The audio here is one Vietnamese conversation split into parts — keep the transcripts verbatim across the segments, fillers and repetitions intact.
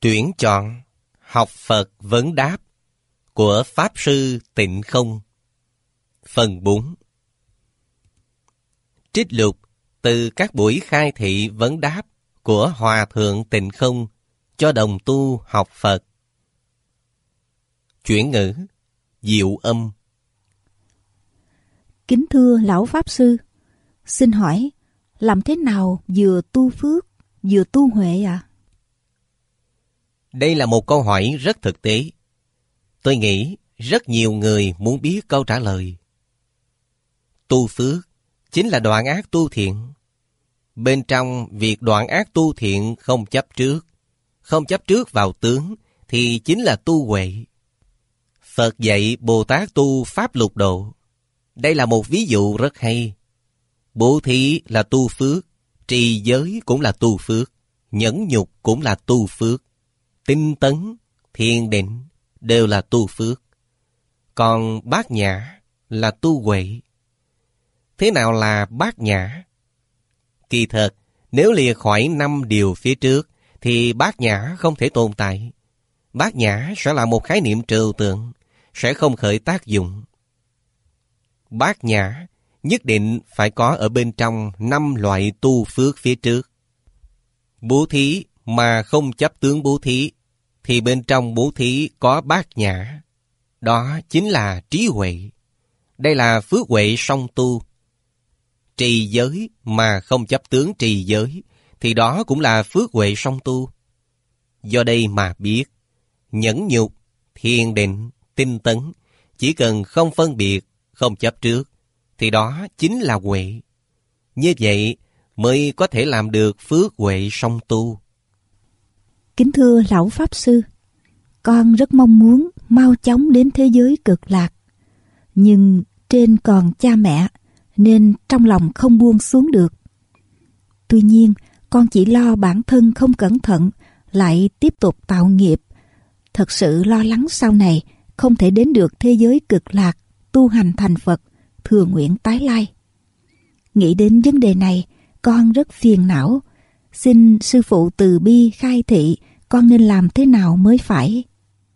Tuyển chọn Học Phật Vấn Đáp của Pháp Sư Tịnh Không. Phần bốn. Trích lục từ các buổi khai thị vấn đáp của Hòa Thượng Tịnh Không cho đồng tu học Phật. Chuyển ngữ Diệu Âm. Kính thưa Lão Pháp Sư, xin hỏi làm thế nào vừa tu phước vừa tu huệ ạ? À? Đây là một câu hỏi rất thực tế. Tôi nghĩ rất nhiều người muốn biết câu trả lời. Tu phước chính là đoạn ác tu thiện. Bên trong việc đoạn ác tu thiện không chấp trước, không chấp trước vào tướng thì chính là tu huệ. Phật dạy Bồ Tát tu pháp lục độ. Đây là một ví dụ rất hay. Bố thí là tu phước, trì giới cũng là tu phước, nhẫn nhục cũng là tu phước, tinh tấn, thiền định đều là tu phước. Còn bát nhã là tu huệ. Thế nào là bát nhã? Kỳ thật, nếu lìa khỏi năm điều phía trước thì bát nhã không thể tồn tại. Bát nhã sẽ là một khái niệm trừu tượng, sẽ không khởi tác dụng. Bát nhã nhất định phải có ở bên trong năm loại tu phước phía trước. Bố thí mà không chấp tướng bố thí thì bên trong bố thí có bát nhã. Đó chính là trí huệ. Đây là phước huệ song tu. Trì giới mà không chấp tướng trì giới thì đó cũng là phước huệ song tu. Do đây mà biết, nhẫn nhục, thiền định, tinh tấn, chỉ cần không phân biệt, không chấp trước, thì đó chính là huệ. Như vậy mới có thể làm được phước huệ song tu. Kính thưa Lão Pháp Sư, con rất mong muốn mau chóng đến thế giới cực lạc. Nhưng trên còn cha mẹ, nên trong lòng không buông xuống được. Tuy nhiên, con chỉ lo bản thân không cẩn thận, lại tiếp tục tạo nghiệp. Thật sự lo lắng sau này không thể đến được thế giới cực lạc, tu hành thành Phật, thừa nguyện tái lai. Nghĩ đến vấn đề này, con rất phiền não. Xin sư phụ từ bi khai thị con nên làm thế nào mới phải.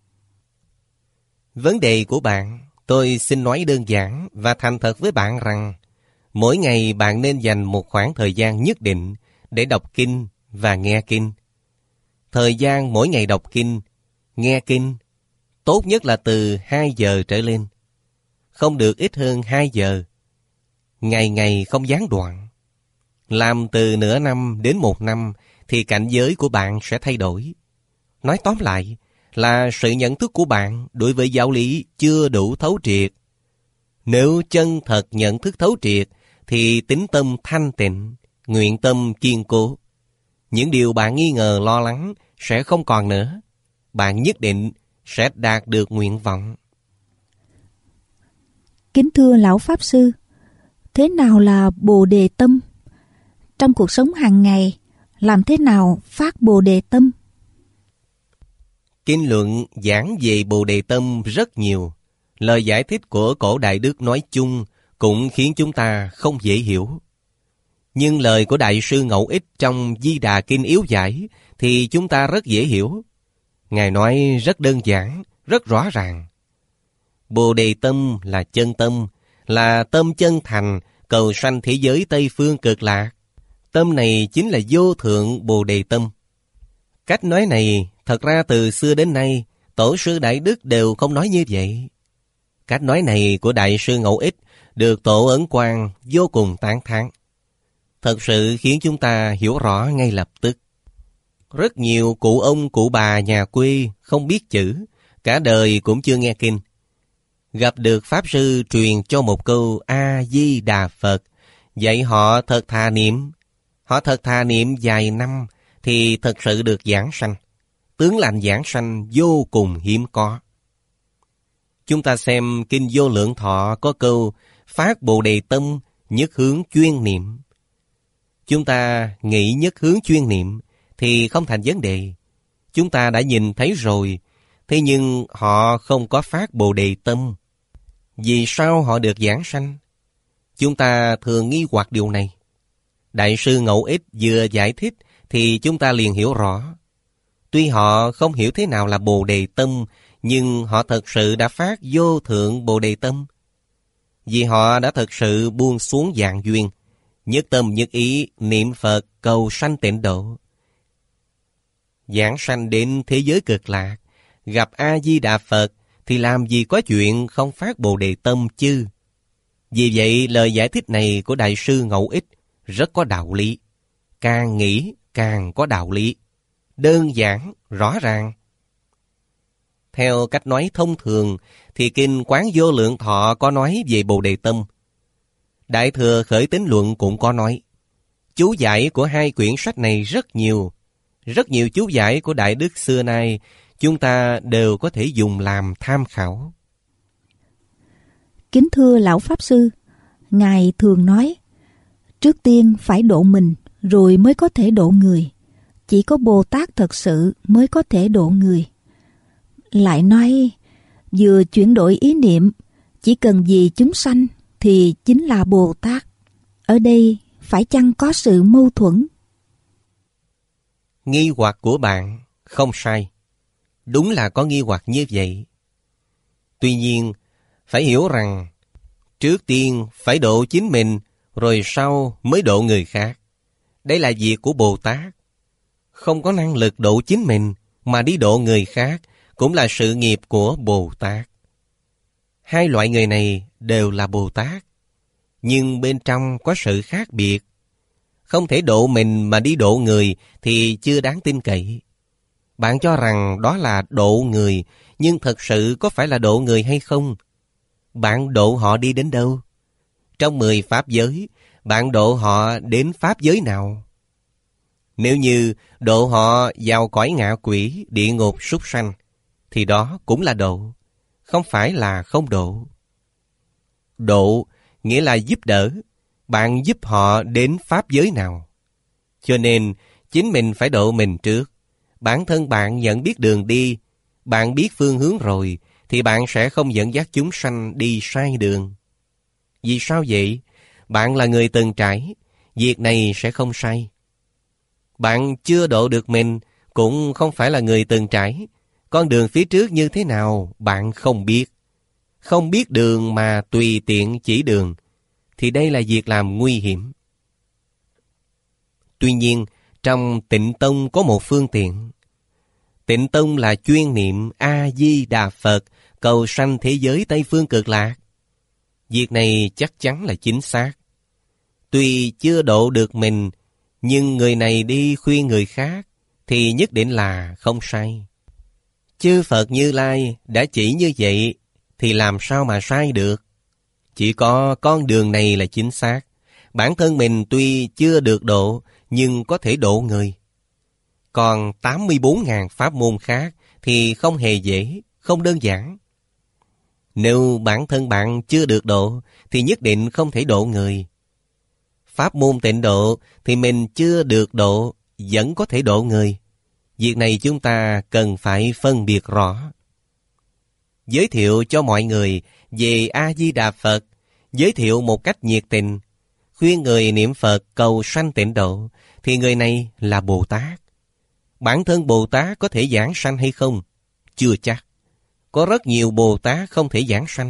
Vấn đề của bạn, tôi xin nói đơn giản và thành thật với bạn rằng mỗi ngày bạn nên dành một khoảng thời gian nhất định để đọc kinh và nghe kinh. Thời gian mỗi ngày đọc kinh, nghe kinh, tốt nhất là từ hai giờ trở lên. Không được ít hơn hai giờ. Ngày ngày không gián đoạn. Làm từ nửa năm đến một năm thì cảnh giới của bạn sẽ thay đổi. Nói tóm lại là sự nhận thức của bạn đối với giáo lý chưa đủ thấu triệt. Nếu chân thật nhận thức thấu triệt thì tín tâm thanh tịnh, nguyện tâm kiên cố. Những điều bạn nghi ngờ lo lắng sẽ không còn nữa. Bạn nhất định sẽ đạt được nguyện vọng. Kính thưa Lão Pháp Sư, thế nào là Bồ Đề Tâm? Trong cuộc sống hàng ngày, làm thế nào phát Bồ Đề Tâm? Kinh luận giảng về Bồ Đề Tâm rất nhiều. Lời giải thích của cổ Đại Đức nói chung cũng khiến chúng ta không dễ hiểu. Nhưng lời của Đại sư Ngẫu Ích trong Di Đà Kinh yếu giải thì chúng ta rất dễ hiểu. Ngài nói rất đơn giản, rất rõ ràng. Bồ Đề Tâm là chân tâm, là tâm chân thành, cầu sanh thế giới Tây Phương cực lạc. Tâm này chính là vô thượng Bồ Đề Tâm. Cách nói này, thật ra từ xưa đến nay, Tổ sư Đại Đức đều không nói như vậy. Cách nói này của Đại sư Ngẫu Ích được Tổ Ấn Quang vô cùng tán thán. Thật sự khiến chúng ta hiểu rõ ngay lập tức. Rất nhiều cụ ông cụ bà nhà quê không biết chữ, cả đời cũng chưa nghe kinh. Gặp được Pháp Sư truyền cho một câu A-di-đà Phật, dạy họ thật thà niệm. Họ thật thà niệm vài năm thì thật sự được giảng sanh. Tướng lành giảng sanh vô cùng hiếm có. Chúng ta xem Kinh Vô Lượng Thọ có câu phát Bồ Đề Tâm, nhất hướng chuyên niệm. Chúng ta nghĩ nhất hướng chuyên niệm thì không thành vấn đề. Chúng ta đã nhìn thấy rồi, thế nhưng họ không có phát Bồ Đề Tâm. Vì sao họ được giảng sanh? Chúng ta thường nghi hoặc điều này. Đại sư Ngẫu Ích vừa giải thích thì chúng ta liền hiểu rõ. Tuy họ không hiểu thế nào là Bồ Đề Tâm, nhưng họ thật sự đã phát vô thượng Bồ Đề Tâm. Vì họ đã thật sự buông xuống dạng duyên, nhất tâm nhất ý niệm Phật cầu sanh tịnh độ. Giảng sanh đến thế giới cực lạc, gặp A-di-đà Phật thì làm gì có chuyện không phát Bồ Đề Tâm chứ. Vì vậy lời giải thích này của Đại sư Ngẫu Ích rất có đạo lý. Càng nghĩ càng có đạo lý. Đơn giản, rõ ràng. Theo cách nói thông thường thì Kinh Quán Vô Lượng Thọ có nói về Bồ Đề Tâm. Đại Thừa Khởi Tín Luận cũng có nói. Chú giải của hai quyển sách này rất nhiều. Rất nhiều chú giải của Đại Đức xưa nay chúng ta đều có thể dùng làm tham khảo. Kính thưa Lão Pháp Sư, Ngài thường nói, trước tiên phải độ mình rồi mới có thể độ người. Chỉ có Bồ Tát thật sự mới có thể độ người. Lại nói, vừa chuyển đổi ý niệm, chỉ cần vì chúng sanh thì chính là Bồ Tát. Ở đây phải chăng có sự mâu thuẫn? Nghi hoặc của bạn không sai. Đúng là có nghi hoặc như vậy. Tuy nhiên, phải hiểu rằng trước tiên phải độ chính mình, rồi sau mới độ người khác. Đây là việc của Bồ Tát. Không có năng lực độ chính mình mà đi độ người khác cũng là sự nghiệp của Bồ Tát. Hai loại người này đều là Bồ Tát, nhưng bên trong có sự khác biệt. Không thể độ mình mà đi độ người thì chưa đáng tin cậy. Bạn cho rằng đó là độ người, nhưng thật sự có phải là độ người hay không? Bạn độ họ đi đến đâu? Trong mười pháp giới, bạn độ họ đến pháp giới nào? Nếu như độ họ vào cõi ngạ quỷ, địa ngục, súc sanh, thì đó cũng là độ, không phải là không độ. Độ nghĩa là giúp đỡ. Bạn giúp họ đến pháp giới nào? Cho nên, chính mình phải độ mình trước. Bản thân bạn nhận biết đường đi, bạn biết phương hướng rồi, thì bạn sẽ không dẫn dắt chúng sanh đi sai đường. Vì sao vậy? Bạn là người từng trải, việc này sẽ không sai. Bạn chưa độ được mình, cũng không phải là người từng trải. Con đường phía trước như thế nào, bạn không biết. Không biết đường mà tùy tiện chỉ đường, thì đây là việc làm nguy hiểm. Tuy nhiên, trong Tịnh Tông có một phương tiện. Tịnh Tông là chuyên niệm A-di-đà Phật, cầu sanh thế giới Tây Phương Cực Lạc. Việc này chắc chắn là chính xác. Tuy chưa độ được mình, nhưng người này đi khuyên người khác, thì nhất định là không sai. Chư Phật Như Lai đã chỉ như vậy, thì làm sao mà sai được? Chỉ có con đường này là chính xác. Bản thân mình tuy chưa được độ, nhưng có thể độ người. Còn tám mươi bốn nghìn pháp môn khác thì không hề dễ, không đơn giản. Nếu bản thân bạn chưa được độ, thì nhất định không thể độ người. Pháp môn tịnh độ thì mình chưa được độ, vẫn có thể độ người. Việc này chúng ta cần phải phân biệt rõ. Giới thiệu cho mọi người về A-di-đà Phật, giới thiệu một cách nhiệt tình, khuyên người niệm Phật cầu sanh tịnh độ, thì người này là Bồ Tát. Bản thân Bồ Tát có thể giảng sanh hay không? Chưa chắc. Có rất nhiều Bồ Tát không thể giảng sanh.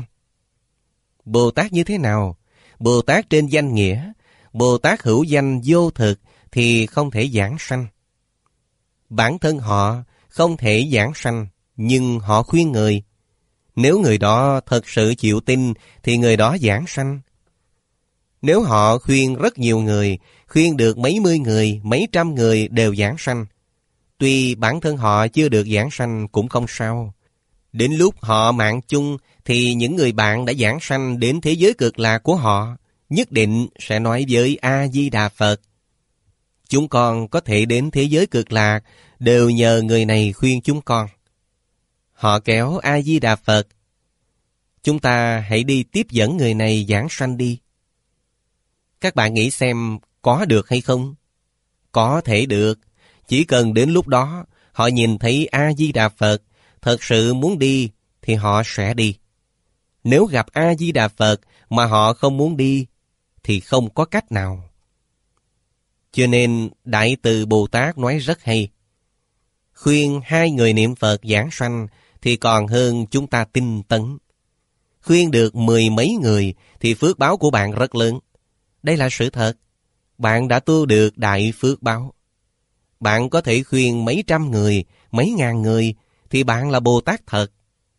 Bồ Tát như thế nào? Bồ Tát trên danh nghĩa, Bồ Tát hữu danh vô thực thì không thể giảng sanh. Bản thân họ không thể giảng sanh, nhưng họ khuyên người. Nếu người đó thật sự chịu tin thì người đó giảng sanh. Nếu họ khuyên rất nhiều người, khuyên được mấy mươi người, mấy trăm người đều giảng sanh, tuy bản thân họ chưa được giảng sanh cũng không sao. Đến lúc họ mạng chung thì những người bạn đã giảng sanh đến thế giới cực lạc của họ nhất định sẽ nói với A-di-đà Phật: chúng con có thể đến thế giới cực lạc đều nhờ người này khuyên chúng con. Họ kéo A-di-đà Phật: chúng ta hãy đi tiếp dẫn người này giảng sanh đi. Các bạn nghĩ xem có được hay không? Có thể được. Chỉ cần đến lúc đó họ nhìn thấy A-di-đà Phật thật sự muốn đi thì họ sẽ đi. Nếu gặp A-di-đà Phật mà họ không muốn đi thì không có cách nào. Cho nên Đại Từ Bồ Tát nói rất hay: Khuyên hai người niệm Phật giảng sanh thì còn hơn chúng ta tinh tấn. Khuyên được mười mấy người thì phước báo của bạn rất lớn. Đây là sự thật. Bạn đã tu được đại phước báo. Bạn có thể khuyên mấy trăm người, mấy ngàn người thì bạn là Bồ Tát thật.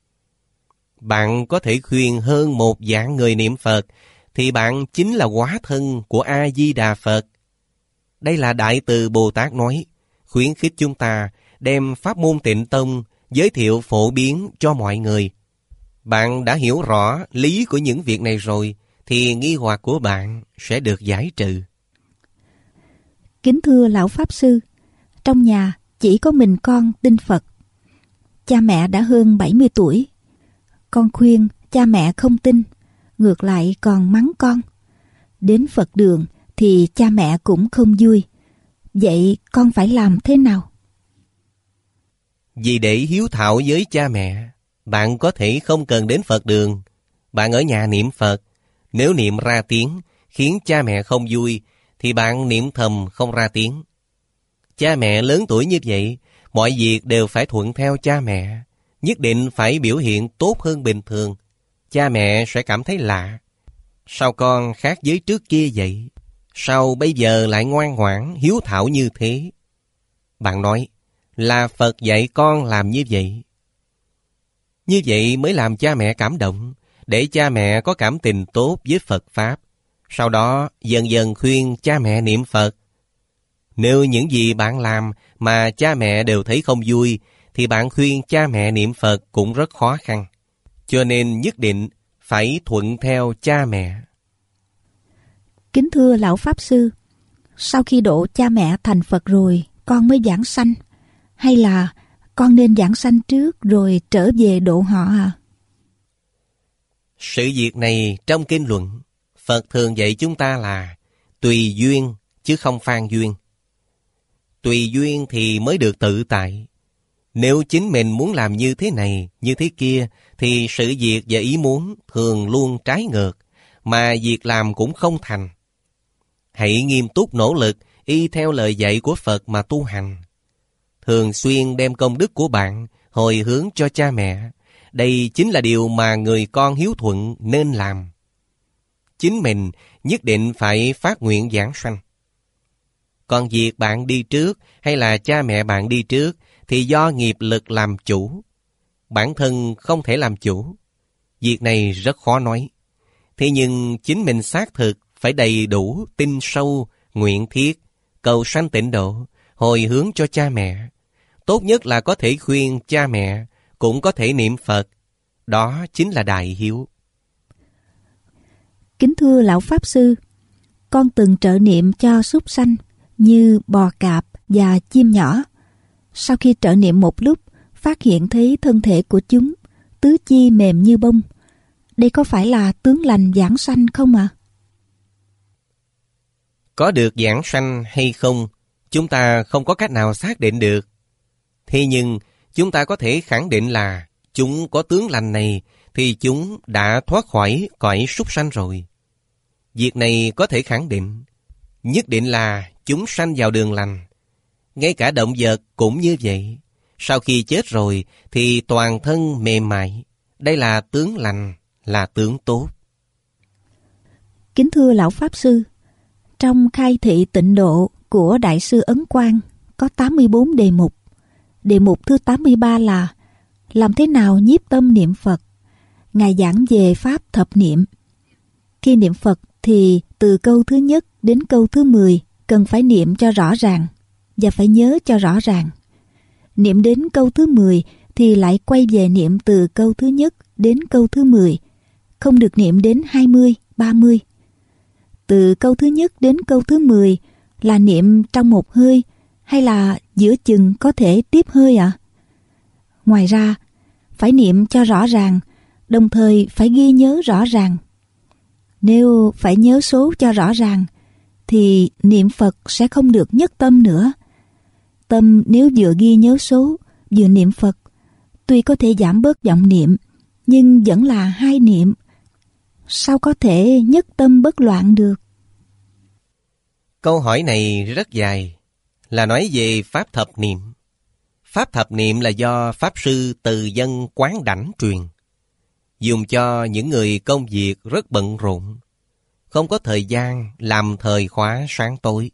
Bạn có thể khuyên hơn một vạn người niệm Phật thì bạn chính là hóa thân của A-di-đà Phật. Đây là Đại Từ Bồ Tát nói, khuyến khích chúng ta đem pháp môn Tịnh Tông giới thiệu phổ biến cho mọi người. Bạn đã hiểu rõ lý của những việc này rồi thì nghi hoặc của bạn sẽ được giải trừ. Kính thưa Lão Pháp Sư, trong nhà chỉ có mình con tin Phật. Cha mẹ đã hơn bảy mươi tuổi. Con khuyên cha mẹ không tin, ngược lại còn mắng con. Đến Phật đường thì cha mẹ cũng không vui. Vậy con phải làm thế nào? Vì để hiếu thảo với cha mẹ, bạn có thể không cần đến Phật đường. Bạn ở nhà niệm Phật. Nếu niệm ra tiếng khiến cha mẹ không vui thì bạn niệm thầm không ra tiếng. Cha mẹ lớn tuổi như vậy, mọi việc đều phải thuận theo cha mẹ. Nhất định phải biểu hiện tốt hơn bình thường. Cha mẹ sẽ cảm thấy lạ. Sao con khác với trước kia vậy? Sao bây giờ lại ngoan ngoãn, hiếu thảo như thế? Bạn nói, là Phật dạy con làm như vậy. Như vậy mới làm cha mẹ cảm động, để cha mẹ có cảm tình tốt với Phật Pháp. Sau đó dần dần khuyên cha mẹ niệm Phật. Nếu những gì bạn làm mà cha mẹ đều thấy không vui, thì bạn khuyên cha mẹ niệm Phật cũng rất khó khăn. Cho nên nhất định phải thuận theo cha mẹ. Kính thưa Lão Pháp Sư, sau khi độ cha mẹ thành Phật rồi, con mới giảng sanh? Hay là con nên giảng sanh trước rồi trở về độ họ à? Sự việc này trong kinh luận, Phật thường dạy chúng ta là tùy duyên chứ không phan duyên. Tùy duyên thì mới được tự tại. Nếu chính mình muốn làm như thế này, như thế kia, thì sự việc và ý muốn thường luôn trái ngược, mà việc làm cũng không thành. Hãy nghiêm túc nỗ lực y theo lời dạy của Phật mà tu hành. Thường xuyên đem công đức của bạn hồi hướng cho cha mẹ. Đây chính là điều mà người con hiếu thuận nên làm. Chính mình nhất định phải phát nguyện giảng sanh. Còn việc bạn đi trước hay là cha mẹ bạn đi trước thì do nghiệp lực làm chủ. Bản thân không thể làm chủ. Việc này rất khó nói. Thế nhưng chính mình xác thực phải đầy đủ, tin sâu, nguyện thiết, cầu sanh tịnh độ, hồi hướng cho cha mẹ. Tốt nhất là có thể khuyên cha mẹ, cũng có thể niệm Phật. Đó chính là đại hiếu. Kính thưa Lão Pháp Sư, con từng trợ niệm cho súc sanh như bò cạp và chim nhỏ. Sau khi trợ niệm một lúc, phát hiện thấy thân thể của chúng tứ chi mềm như bông. Đây có phải là tướng lành giảng sanh không ạ? À? Có được giảng sanh hay không, chúng ta không có cách nào xác định được. Thế nhưng, chúng ta có thể khẳng định là chúng có tướng lành này thì chúng đã thoát khỏi cõi súc sanh rồi. Việc này có thể khẳng định. Nhất định là chúng sanh vào đường lành. Ngay cả động vật cũng như vậy. Sau khi chết rồi thì toàn thân mềm mại. Đây là tướng lành, là tướng tốt. Kính thưa Lão Pháp Sư, trong khai thị tịnh độ của Đại sư Ấn Quang có tám mươi bốn đề mục. Đề mục thứ tám mươi ba là làm thế nào nhiếp tâm niệm Phật. Ngài giảng về pháp thập niệm. Khi niệm Phật thì từ câu thứ nhất đến câu thứ mười cần phải niệm cho rõ ràng và phải nhớ cho rõ ràng. Niệm đến câu thứ mười thì lại quay về niệm từ câu thứ nhất đến câu thứ mười, không được niệm đến hai mươi, ba mươi. Từ câu thứ nhất đến câu thứ mười là niệm trong một hơi hay là giữa chừng có thể tiếp hơi ạ? À? Ngoài ra, phải niệm cho rõ ràng, đồng thời phải ghi nhớ rõ ràng. Nếu phải nhớ số cho rõ ràng, thì niệm Phật sẽ không được nhất tâm nữa. Tâm nếu vừa ghi nhớ số, vừa niệm Phật, tuy có thể giảm bớt vọng niệm, nhưng vẫn là hai niệm. Sao có thể nhất tâm bất loạn được? Câu hỏi này rất dài, là nói về pháp thập niệm. Pháp thập niệm là do Pháp Sư Từ Dân Quán Đảnh truyền, dùng cho những người công việc rất bận rộn, không có thời gian làm thời khóa sáng tối.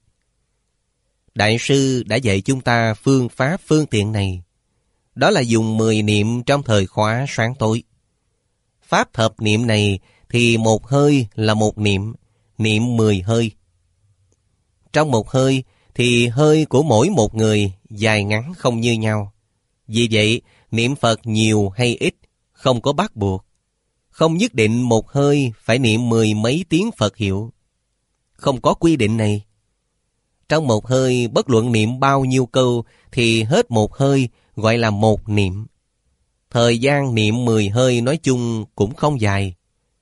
Đại sư đã dạy chúng ta phương pháp phương tiện này, đó là dùng mười niệm trong thời khóa sáng tối. Pháp thập niệm này thì một hơi là một niệm, niệm mười hơi. Trong một hơi thì hơi của mỗi một người dài ngắn không như nhau. Vì vậy, niệm Phật nhiều hay ít không có bắt buộc. Không nhất định một hơi phải niệm mười mấy tiếng Phật hiệu. Không có quy định này. Trong một hơi bất luận niệm bao nhiêu câu thì hết một hơi gọi là một niệm. Thời gian niệm mười hơi nói chung cũng không dài.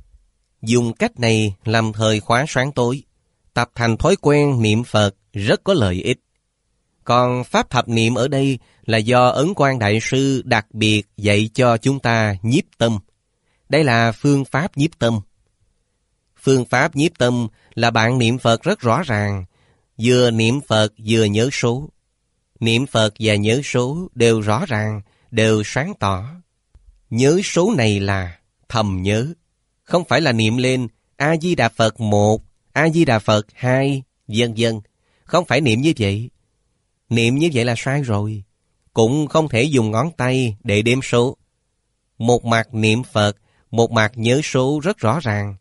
Dùng cách này làm thời khóa sáng tối, tập thành thói quen niệm Phật rất có lợi ích. Còn Pháp thập niệm ở đây là do Ấn Quang Đại Sư đặc biệt dạy cho chúng ta nhiếp tâm. Đây là phương pháp nhiếp tâm. Phương pháp nhiếp tâm là bạn niệm Phật rất rõ ràng, vừa niệm Phật vừa nhớ số. Niệm Phật và nhớ số đều rõ ràng, đều sáng tỏ. Nhớ số này là thầm nhớ, không phải là niệm lên A-di-đà Phật một, A-di-đà Phật hai, vân vân. Không phải niệm như vậy. Niệm như vậy là sai rồi. Cũng không thể dùng ngón tay để đếm số. Một mặt niệm Phật, một mặt nhớ số rất rõ ràng.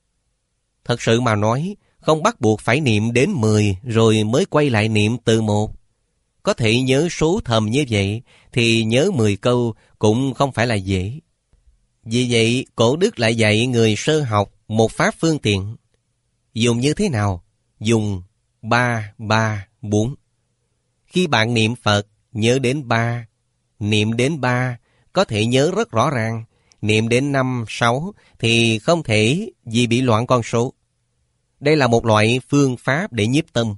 Thật sự mà nói, không bắt buộc phải niệm đến mười rồi mới quay lại niệm từ một. Có thể nhớ số thầm như vậy thì nhớ mười câu cũng không phải là dễ. Vì vậy, Cổ Đức lại dạy người sơ học một pháp phương tiện. Dùng như thế nào? Dùng ba, ba, bốn. Khi bạn niệm Phật, nhớ đến ba. Niệm đến ba, có thể nhớ rất rõ ràng. Niệm đến năm, sáu thì không thể vì bị loạn con số. Đây là một loại phương pháp để nhiếp tâm.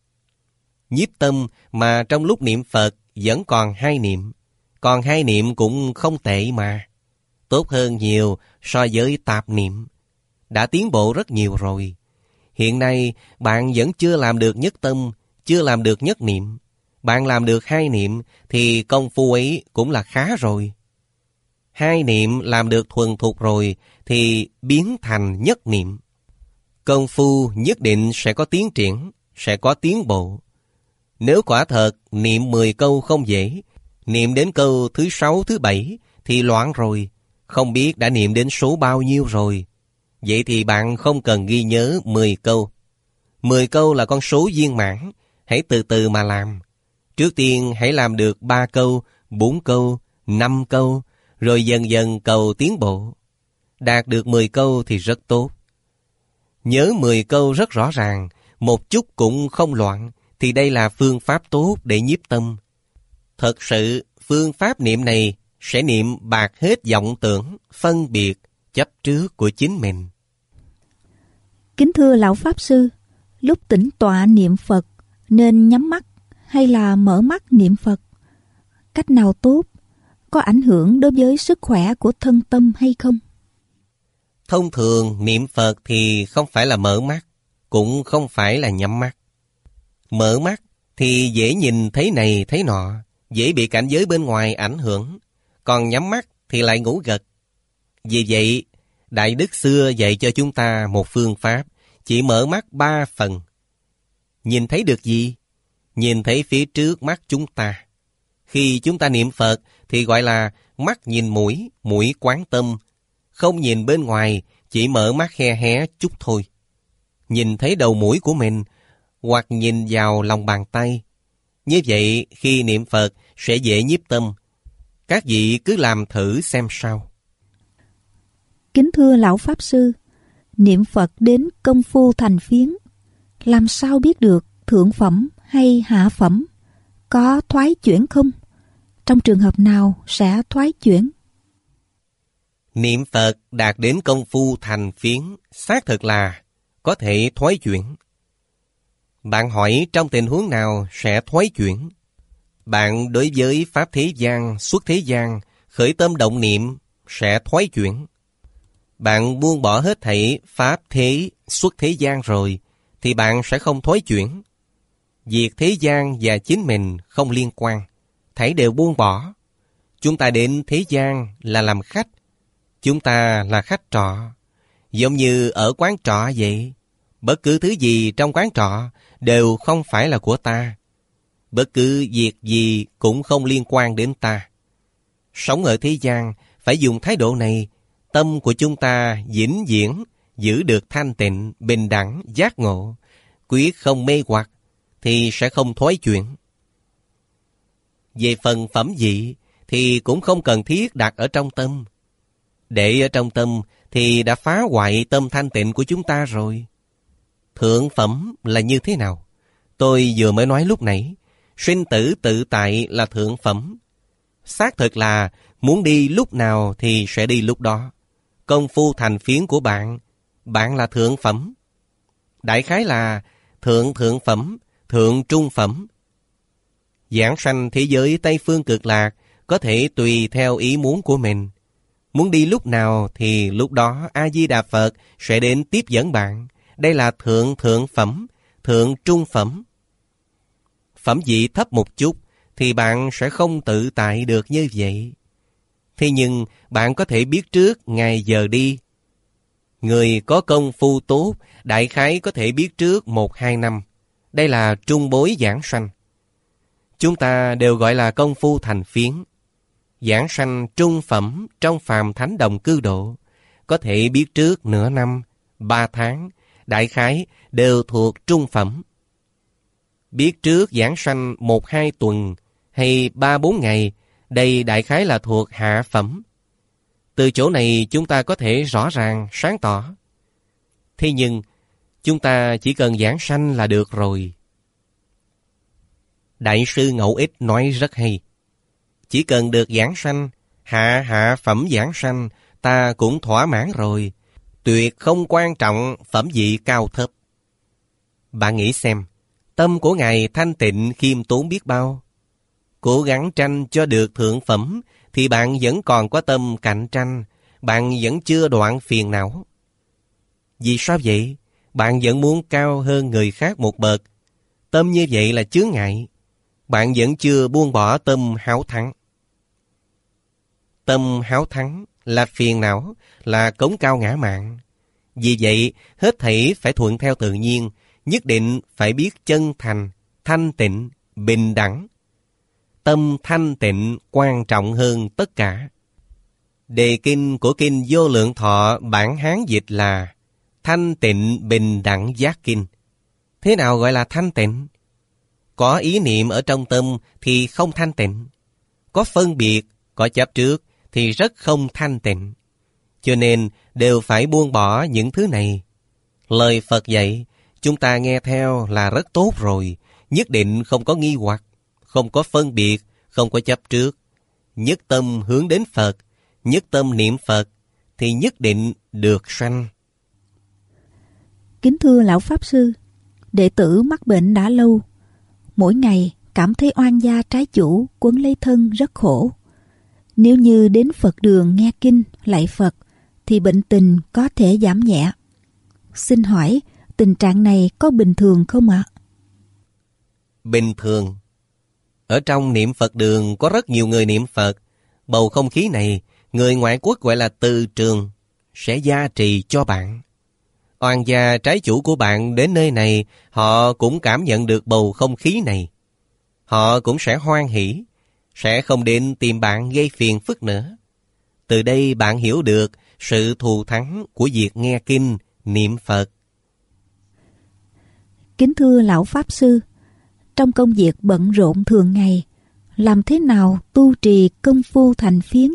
Nhiếp tâm mà trong lúc niệm Phật vẫn còn hai niệm. Còn hai niệm cũng không tệ mà. Tốt hơn nhiều so với tạp niệm. Đã tiến bộ rất nhiều rồi. Hiện nay bạn vẫn chưa làm được nhất tâm, chưa làm được nhất niệm. Bạn làm được hai niệm thì công phu ấy cũng là khá rồi. Hai niệm làm được thuần thục rồi thì biến thành nhất niệm. Công phu nhất định sẽ có tiến triển, sẽ có tiến bộ. Nếu quả thật niệm mười câu không dễ, niệm đến câu thứ sáu, thứ bảy thì loạn rồi, không biết đã niệm đến số bao nhiêu rồi. Vậy thì bạn không cần ghi nhớ mười câu. mười câu là con số viên mãn, hãy từ từ mà làm. Trước tiên hãy làm được ba câu, bốn câu, năm câu, rồi dần dần cầu tiến bộ. Đạt được mười câu thì rất tốt. Nhớ mười câu rất rõ ràng, một chút cũng không loạn, thì đây là phương pháp tốt để nhiếp tâm. Thật sự, phương pháp niệm này sẽ niệm bạc hết vọng tưởng, phân biệt, chấp trước của chính mình. Kính thưa Lão Pháp Sư, lúc tĩnh tọa niệm Phật nên nhắm mắt hay là mở mắt niệm Phật? Cách nào tốt? Có ảnh hưởng đối với sức khỏe của thân tâm hay không? Thông thường niệm Phật thì không phải là mở mắt, cũng không phải là nhắm mắt. Mở mắt thì dễ nhìn thấy này thấy nọ, dễ bị cảnh giới bên ngoài ảnh hưởng. Còn nhắm mắt thì lại ngủ gật. Vì vậy, Đại Đức xưa dạy cho chúng ta một phương pháp, chỉ mở mắt ba phần. Nhìn thấy được gì? Nhìn thấy phía trước mắt chúng ta. Khi chúng ta niệm Phật thì gọi là mắt nhìn mũi, mũi quán tâm. Không nhìn bên ngoài, chỉ mở mắt khe hé chút thôi. Nhìn thấy đầu mũi của mình, hoặc nhìn vào lòng bàn tay. Như vậy, khi niệm Phật sẽ dễ nhiếp tâm. Các vị cứ làm thử xem sao. Kính thưa Lão Pháp Sư, niệm Phật đến công phu thành phiến, làm sao biết được thượng phẩm hay hạ phẩm? Có thoái chuyển không? Trong trường hợp nào sẽ thoái chuyển? Niệm Phật đạt đến công phu thành phiến, xác thực là có thể thoái chuyển. Bạn hỏi trong tình huống nào sẽ thoái chuyển? Bạn đối với Pháp thế gian, xuất thế gian, khởi tâm động niệm sẽ thoái chuyển. Bạn buông bỏ hết thảy Pháp thế, xuất thế gian rồi, thì bạn sẽ không thoái chuyển. Việc thế gian và chính mình không liên quan, thảy đều buông bỏ. Chúng ta đến thế gian là làm khách. Chúng ta là khách trọ. Giống như ở quán trọ vậy. Bất cứ thứ gì trong quán trọ đều không phải là của ta. Bất cứ việc gì cũng không liên quan đến ta. Sống ở thế gian phải dùng thái độ này. Tâm của chúng ta vĩnh viễn giữ được thanh tịnh, bình đẳng, giác ngộ, quyết không mê hoặc, thì sẽ không thói chuyển. Về phần phẩm vị thì cũng không cần thiết đặt ở trong tâm. Để ở trong tâm thì đã phá hoại tâm thanh tịnh của chúng ta rồi. Thượng phẩm là như thế nào? Tôi vừa mới nói lúc nãy, sinh tử tự tại là thượng phẩm. Xác thực là muốn đi lúc nào thì sẽ đi lúc đó. Công phu thành phiến của bạn, bạn là thượng phẩm. Đại khái là thượng thượng phẩm, thượng trung phẩm. Giảng sanh thế giới Tây Phương Cực Lạc có thể tùy theo ý muốn của mình. Muốn đi lúc nào thì lúc đó A-di-đà Phật sẽ đến tiếp dẫn bạn. Đây là thượng thượng phẩm, thượng trung phẩm. Phẩm vị thấp một chút thì bạn sẽ không tự tại được như vậy. Thế nhưng bạn có thể biết trước ngày giờ đi. Người có công phu tốt đại khái có thể biết trước một hai năm. Đây là trung bối giảng sanh. Chúng ta đều gọi là công phu thành phiến. Giảng sanh trung phẩm trong phàm thánh đồng cư độ có thể biết trước nửa năm, ba tháng, đại khái đều thuộc trung phẩm. Biết trước giảng sanh một hai tuần hay ba bốn ngày, đây đại khái là thuộc hạ phẩm. Từ chỗ này chúng ta có thể rõ ràng, sáng tỏ. Thế nhưng, chúng ta chỉ cần giảng sanh là được rồi. Đại sư Ngẫu Ích nói rất hay. Chỉ cần được giảng sanh, hạ hạ phẩm giảng sanh, ta cũng thỏa mãn rồi. Tuyệt không quan trọng phẩm vị cao thấp. Bạn nghĩ xem, tâm của Ngài thanh tịnh khiêm tốn biết bao. Cố gắng tranh cho được thượng phẩm, thì bạn vẫn còn có tâm cạnh tranh, bạn vẫn chưa đoạn phiền não. Vì sao vậy? Bạn vẫn muốn cao hơn người khác một bậc. Tâm như vậy là chướng ngại. Bạn vẫn chưa buông bỏ tâm háo thắng. Tâm háo thắng là phiền não, là cống cao ngã mạn. Vì vậy, hết thảy phải thuận theo tự nhiên, nhất định phải biết chân thành, thanh tịnh, bình đẳng. Tâm thanh tịnh quan trọng hơn tất cả. Đề kinh của Kinh Vô Lượng Thọ bản Hán dịch là thanh tịnh bình đẳng giác kinh. Thế nào gọi là thanh tịnh? Có ý niệm ở trong tâm thì không thanh tịnh. Có phân biệt, có chấp trước thì rất không thanh tịnh. Cho nên đều phải buông bỏ những thứ này. Lời Phật dạy, chúng ta nghe theo là rất tốt rồi. Nhất định không có nghi hoặc, không có phân biệt, không có chấp trước. Nhất tâm hướng đến Phật, nhất tâm niệm Phật, thì nhất định được sanh. Kính thưa Lão Pháp Sư, đệ tử mắc bệnh đã lâu. Mỗi ngày cảm thấy oan gia trái chủ quấn lấy thân rất khổ. Nếu như đến Phật đường nghe kinh, lạy Phật, thì bệnh tình có thể giảm nhẹ. Xin hỏi, tình trạng này có bình thường không ạ? Bình thường. Ở trong niệm Phật đường có rất nhiều người niệm Phật. Bầu không khí này, người ngoại quốc gọi là từ trường, sẽ gia trì cho bạn. Oan gia trái chủ của bạn đến nơi này, họ cũng cảm nhận được bầu không khí này. Họ cũng sẽ hoan hỷ, sẽ không đến tìm bạn gây phiền phức nữa. Từ đây bạn hiểu được sự thù thắng của việc nghe kinh, niệm Phật. Kính thưa Lão Pháp Sư, trong công việc bận rộn thường ngày, làm thế nào tu trì công phu thành phiến?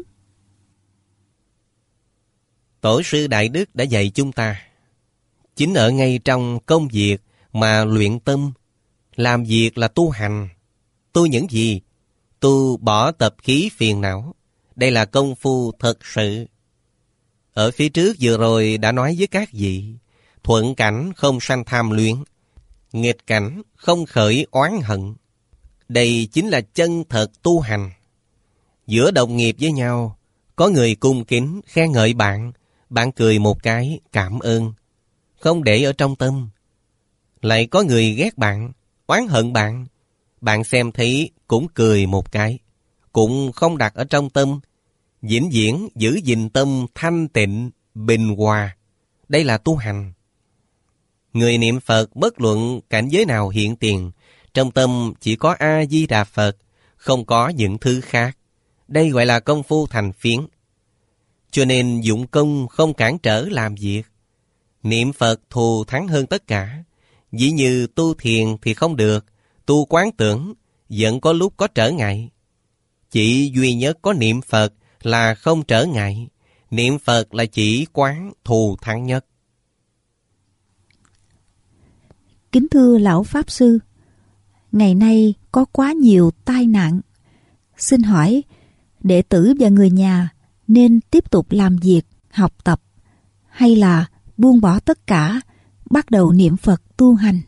Tổ sư Đại Đức đã dạy chúng ta, chính ở ngay trong công việc mà luyện tâm. Làm việc là tu hành. Tu những gì? Tu bỏ tập khí phiền não. Đây là công phu thật sự. Ở phía trước vừa rồi đã nói với các vị, thuận cảnh không sanh tham luyến, nghịch cảnh không khởi oán hận. Đây chính là chân thật tu hành. Giữa đồng nghiệp với nhau, có người cung kính khen ngợi bạn, bạn cười một cái cảm ơn, không để ở trong tâm. Lại có người ghét bạn, oán hận bạn, bạn xem thấy cũng cười một cái, cũng không đặt ở trong tâm, vĩnh viễn giữ gìn tâm thanh tịnh, bình hòa. Đây là tu hành. Người niệm Phật bất luận cảnh giới nào hiện tiền, trong tâm chỉ có A-di-đà Phật, không có những thứ khác. Đây gọi là công phu thành phiến. Cho nên dụng công không cản trở làm việc. Niệm Phật thù thắng hơn tất cả. Dĩ như tu thiền thì không được, tu quán tưởng vẫn có lúc có trở ngại. Chỉ duy nhất có niệm Phật là không trở ngại. Niệm Phật là chỉ quán thù thắng nhất. Kính thưa Lão Pháp Sư, ngày nay có quá nhiều tai nạn. Xin hỏi, đệ tử và người nhà nên tiếp tục làm việc, học tập, hay là buông bỏ tất cả, bắt đầu niệm Phật tu hành?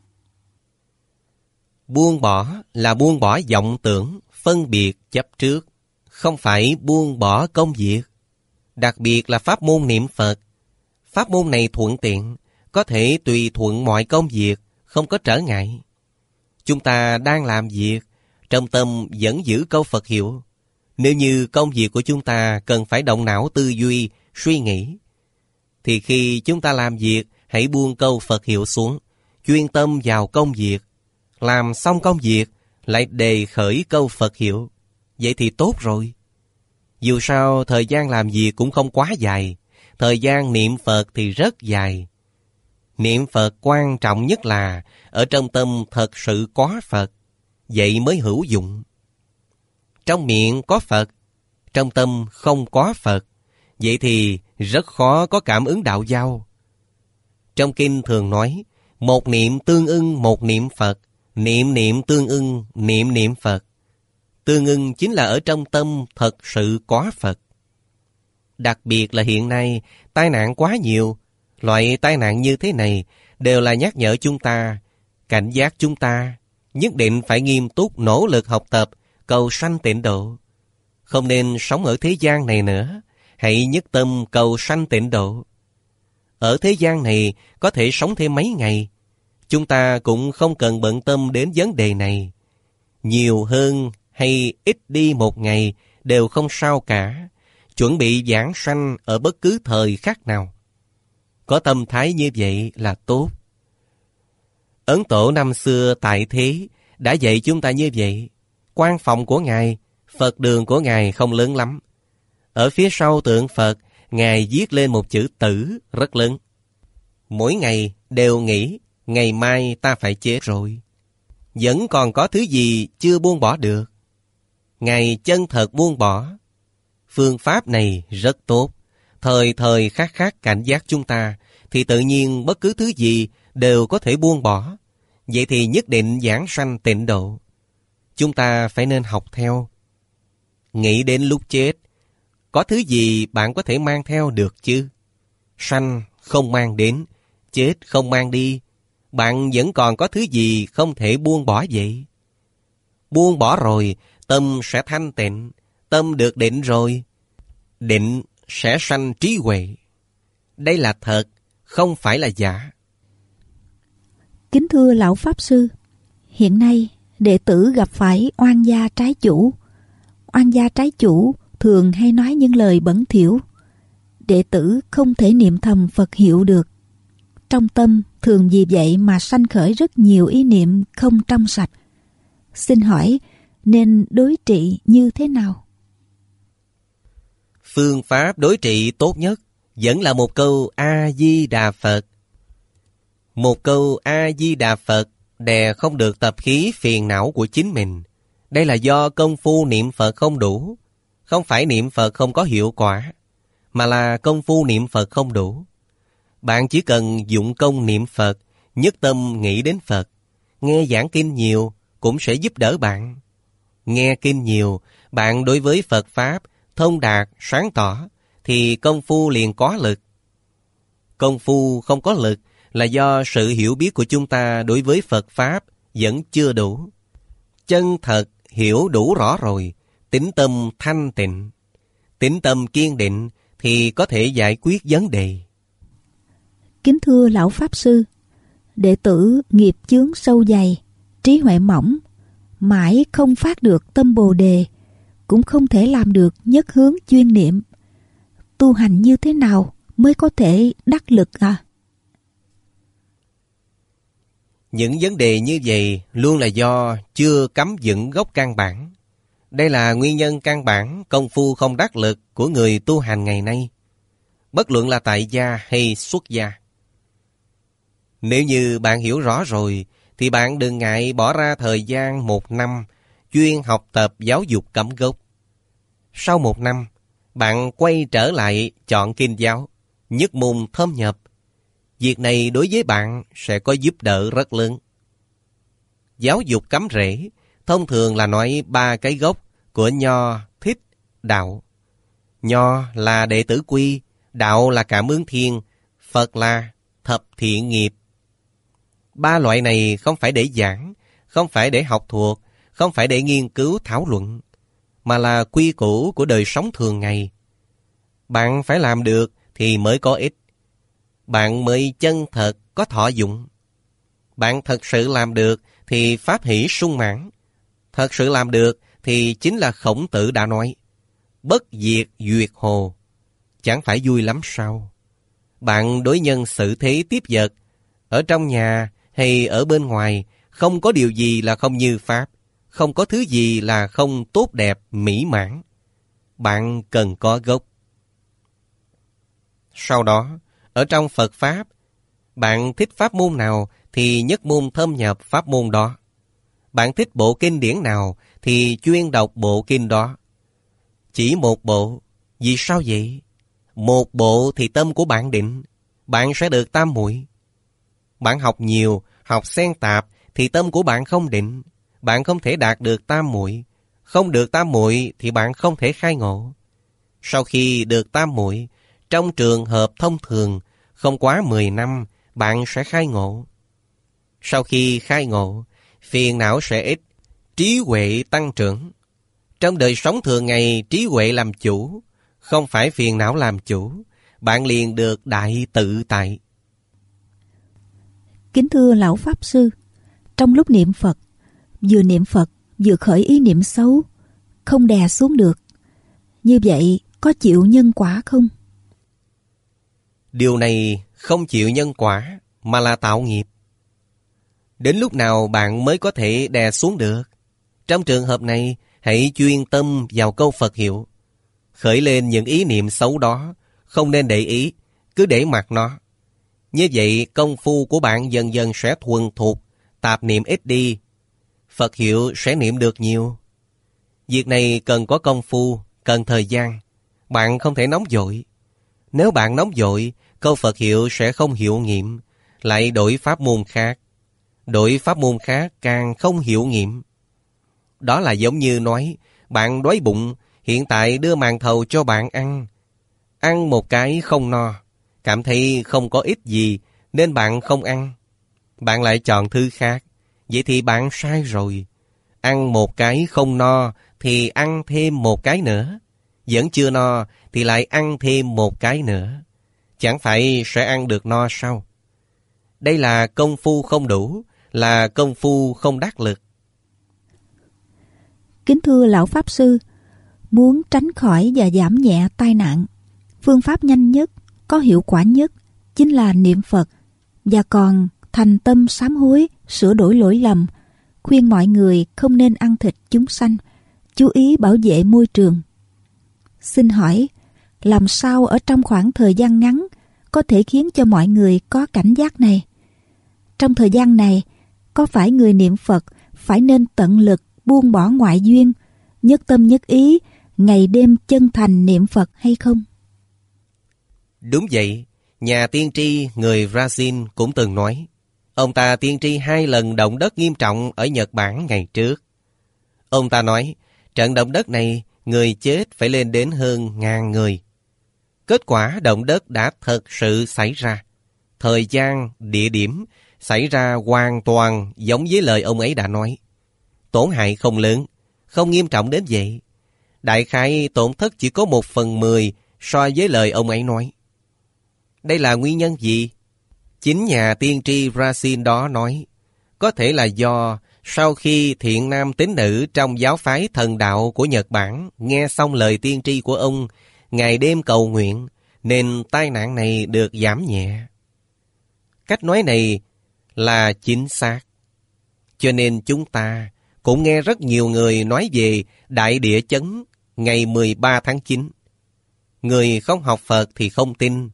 Buông bỏ là buông bỏ vọng tưởng, phân biệt, chấp trước, không phải buông bỏ công việc. Đặc biệt là pháp môn niệm Phật. Pháp môn này thuận tiện, có thể tùy thuận mọi công việc, không có trở ngại. Chúng ta đang làm việc, trong tâm vẫn giữ câu Phật hiệu. Nếu như công việc của chúng ta cần phải động não tư duy, suy nghĩ, thì khi chúng ta làm việc, hãy buông câu Phật hiệu xuống, chuyên tâm vào công việc. Làm xong công việc, lại đề khởi câu Phật hiệu. Vậy thì tốt rồi. Dù sao, thời gian làm việc cũng không quá dài. Thời gian niệm Phật thì rất dài. Niệm Phật quan trọng nhất là ở trong tâm thật sự có Phật. Vậy mới hữu dụng. Trong miệng có Phật, trong tâm không có Phật. Vậy thì rất khó có cảm ứng đạo giao. Trong kinh thường nói, một niệm tương ưng một niệm Phật, niệm niệm tương ưng niệm niệm Phật. Tương ưng chính là ở trong tâm thật sự có Phật. Đặc biệt là hiện nay, tai nạn quá nhiều. Loại tai nạn như thế này đều là nhắc nhở chúng ta, cảnh giác chúng ta, nhất định phải nghiêm túc nỗ lực học tập, cầu sanh tịnh độ. Không nên sống ở thế gian này nữa, hãy nhất tâm cầu sanh tịnh độ. Ở thế gian này có thể sống thêm mấy ngày, chúng ta cũng không cần bận tâm đến vấn đề này. Nhiều hơn hay ít đi một ngày đều không sao cả, chuẩn bị giảng sanh ở bất cứ thời khắc nào. Có tâm thái như vậy là tốt. Ấn Tổ năm xưa tại thế đã dạy chúng ta như vậy. Quan phòng của Ngài, Phật đường của Ngài không lớn lắm. Ở phía sau tượng Phật, Ngài viết lên một chữ tử rất lớn. Mỗi ngày đều nghĩ, ngày mai ta phải chết rồi. Vẫn còn có thứ gì chưa buông bỏ được. Ngài chân thật buông bỏ. Phương pháp này rất tốt. Thời thời khắc khắc cảnh giác chúng ta, thì tự nhiên bất cứ thứ gì đều có thể buông bỏ. Vậy thì nhất định giảng sanh tịnh độ. Chúng ta phải nên học theo. Nghĩ đến lúc chết, có thứ gì bạn có thể mang theo được chứ? Sanh không mang đến, chết không mang đi. Bạn vẫn còn có thứ gì không thể buông bỏ vậy? Buông bỏ rồi, tâm sẽ thanh tịnh. Tâm được định rồi, định sẽ sanh trí huệ. Đây là thật, không phải là giả. Kính thưa Lão Pháp Sư, hiện nay đệ tử gặp phải oan gia trái chủ. Oan gia trái chủ thường hay nói những lời bẩn thỉu. Đệ tử không thể niệm thầm Phật hiệu được. Trong tâm thường vì vậy mà sanh khởi rất nhiều ý niệm không trong sạch. Xin hỏi nên đối trị như thế nào? Phương pháp đối trị tốt nhất vẫn là một câu A-di-đà Phật. Một câu A-di-đà Phật đè không được tập khí phiền não của chính mình. Đây là do công phu niệm Phật không đủ. Không phải niệm Phật không có hiệu quả, mà là công phu niệm Phật không đủ. Bạn chỉ cần dụng công niệm Phật, nhất tâm nghĩ đến Phật. Nghe giảng kinh nhiều cũng sẽ giúp đỡ bạn. Nghe kinh nhiều, bạn đối với Phật Pháp thông đạt, sáng tỏ, thì công phu liền có lực. Công phu không có lực là do sự hiểu biết của chúng ta đối với Phật Pháp vẫn chưa đủ. Chân thật hiểu đủ rõ rồi, tín tâm thanh tịnh, tín tâm kiên định thì có thể giải quyết vấn đề. Kính thưa Lão Pháp Sư, đệ tử nghiệp chướng sâu dày, trí huệ mỏng, mãi không phát được tâm Bồ Đề, cũng không thể làm được nhất hướng chuyên niệm. Tu hành như thế nào mới có thể đắc lực à? Những vấn đề như vậy luôn là do chưa cắm vững gốc căn bản. Đây là nguyên nhân căn bản công phu không đắc lực của người tu hành ngày nay, bất luận là tại gia hay xuất gia. Nếu như bạn hiểu rõ rồi, thì bạn đừng ngại bỏ ra thời gian một năm chuyên học tập giáo dục cắm gốc. Sau một năm, bạn quay trở lại chọn kinh giáo, nhất môn thâm nhập. Việc này đối với bạn sẽ có giúp đỡ rất lớn. Giáo dục cắm rễ thông thường là nói ba cái gốc của Nho, Thích, Đạo. Nho là đệ tử quy, Đạo là cảm ứng thiên, Phật là thập thiện nghiệp. Ba loại này không phải để giảng, không phải để học thuộc, không phải để nghiên cứu thảo luận, mà là quy củ của đời sống thường ngày. Bạn phải làm được thì mới có ích. Bạn mới chân thật có thọ dụng. Bạn thật sự làm được thì pháp hỷ sung mãn. Thật sự làm được thì chính là Khổng Tử đã nói, bất diệt duyệt hồ. Chẳng phải vui lắm sao? Bạn đối nhân xử thế tiếp vật, ở trong nhà hay ở bên ngoài, không có điều gì là không như pháp, không có thứ gì là không tốt đẹp, mỹ mãn. Bạn cần có gốc. Sau đó, ở trong Phật Pháp, bạn thích pháp môn nào thì nhất môn thâm nhập pháp môn đó. Bạn thích bộ kinh điển nào thì chuyên đọc bộ kinh đó. Chỉ một bộ, vì sao vậy? Một bộ thì tâm của bạn định, bạn sẽ được tam muội. Bạn học nhiều, học xen tạp thì tâm của bạn không định, bạn không thể đạt được tam muội. Không được tam muội thì bạn không thể khai ngộ. Sau khi được tam muội, trong trường hợp thông thường, không quá mười năm, bạn sẽ khai ngộ. Sau khi khai ngộ, phiền não sẽ ít, trí huệ tăng trưởng. Trong đời sống thường ngày, trí huệ làm chủ, không phải phiền não làm chủ, bạn liền được đại tự tại. Kính thưa lão Pháp Sư, trong lúc niệm Phật, vừa niệm Phật vừa khởi ý niệm xấu, không đè xuống được. Như vậy có chịu nhân quả không? Điều này không chịu nhân quả, mà là tạo nghiệp. Đến lúc nào bạn mới có thể đè xuống được? Trong trường hợp này, hãy chuyên tâm vào câu Phật hiệu. Khởi lên những ý niệm xấu đó, không nên để ý, cứ để mặc nó. Như vậy công phu của bạn dần dần sẽ thuần thục, tạp niệm ít đi, Phật hiệu sẽ niệm được nhiều. Việc này cần có công phu, cần thời gian. Bạn không thể nóng vội. Nếu bạn nóng vội, câu Phật hiệu sẽ không hiệu nghiệm, lại đổi pháp môn khác. Đổi pháp môn khác càng không hiệu nghiệm. Đó là giống như nói, bạn đói bụng, hiện tại đưa màn thầu cho bạn ăn. Ăn một cái không no, cảm thấy không có ích gì, nên bạn không ăn. Bạn lại chọn thứ khác, vậy thì bạn sai rồi. Ăn một cái không no, thì ăn thêm một cái nữa. Vẫn chưa no, thì lại ăn thêm một cái nữa. Chẳng phải sẽ ăn được no sao? Đây là công phu không đủ, là công phu không đắc lực. Kính thưa lão Pháp Sư, muốn tránh khỏi và giảm nhẹ tai nạn, phương pháp nhanh nhất, có hiệu quả nhất chính là niệm Phật, và còn thành tâm sám hối, sửa đổi lỗi lầm, khuyên mọi người không nên ăn thịt chúng sanh, chú ý bảo vệ môi trường. Xin hỏi, làm sao ở trong khoảng thời gian ngắn có thể khiến cho mọi người có cảnh giác này? Trong thời gian này, có phải người niệm Phật phải nên tận lực buông bỏ ngoại duyên, nhất tâm nhất ý, ngày đêm chân thành niệm Phật hay không? Đúng vậy, nhà tiên tri người Brazil cũng từng nói. Ông ta tiên tri hai lần động đất nghiêm trọng ở Nhật Bản ngày trước. Ông ta nói, trận động đất này người chết phải lên đến hơn ngàn người. Kết quả động đất đã thật sự xảy ra. Thời gian, địa điểm xảy ra hoàn toàn giống với lời ông ấy đã nói. Tổn hại không lớn, không nghiêm trọng đến vậy. Đại khái tổn thất chỉ có một phần mười so với lời ông ấy nói. Đây là nguyên nhân gì? Chính nhà tiên tri Brazil đó nói, có thể là do Sau khi thiện nam tín nữ trong giáo phái thần đạo của Nhật Bản nghe xong lời tiên tri của ông, ngày đêm cầu nguyện, nên tai nạn này được giảm nhẹ. Cách nói này là chính xác. Cho nên chúng ta cũng nghe rất nhiều người nói về đại địa chấn ngày mười ba tháng chín. Người không học Phật thì không tin.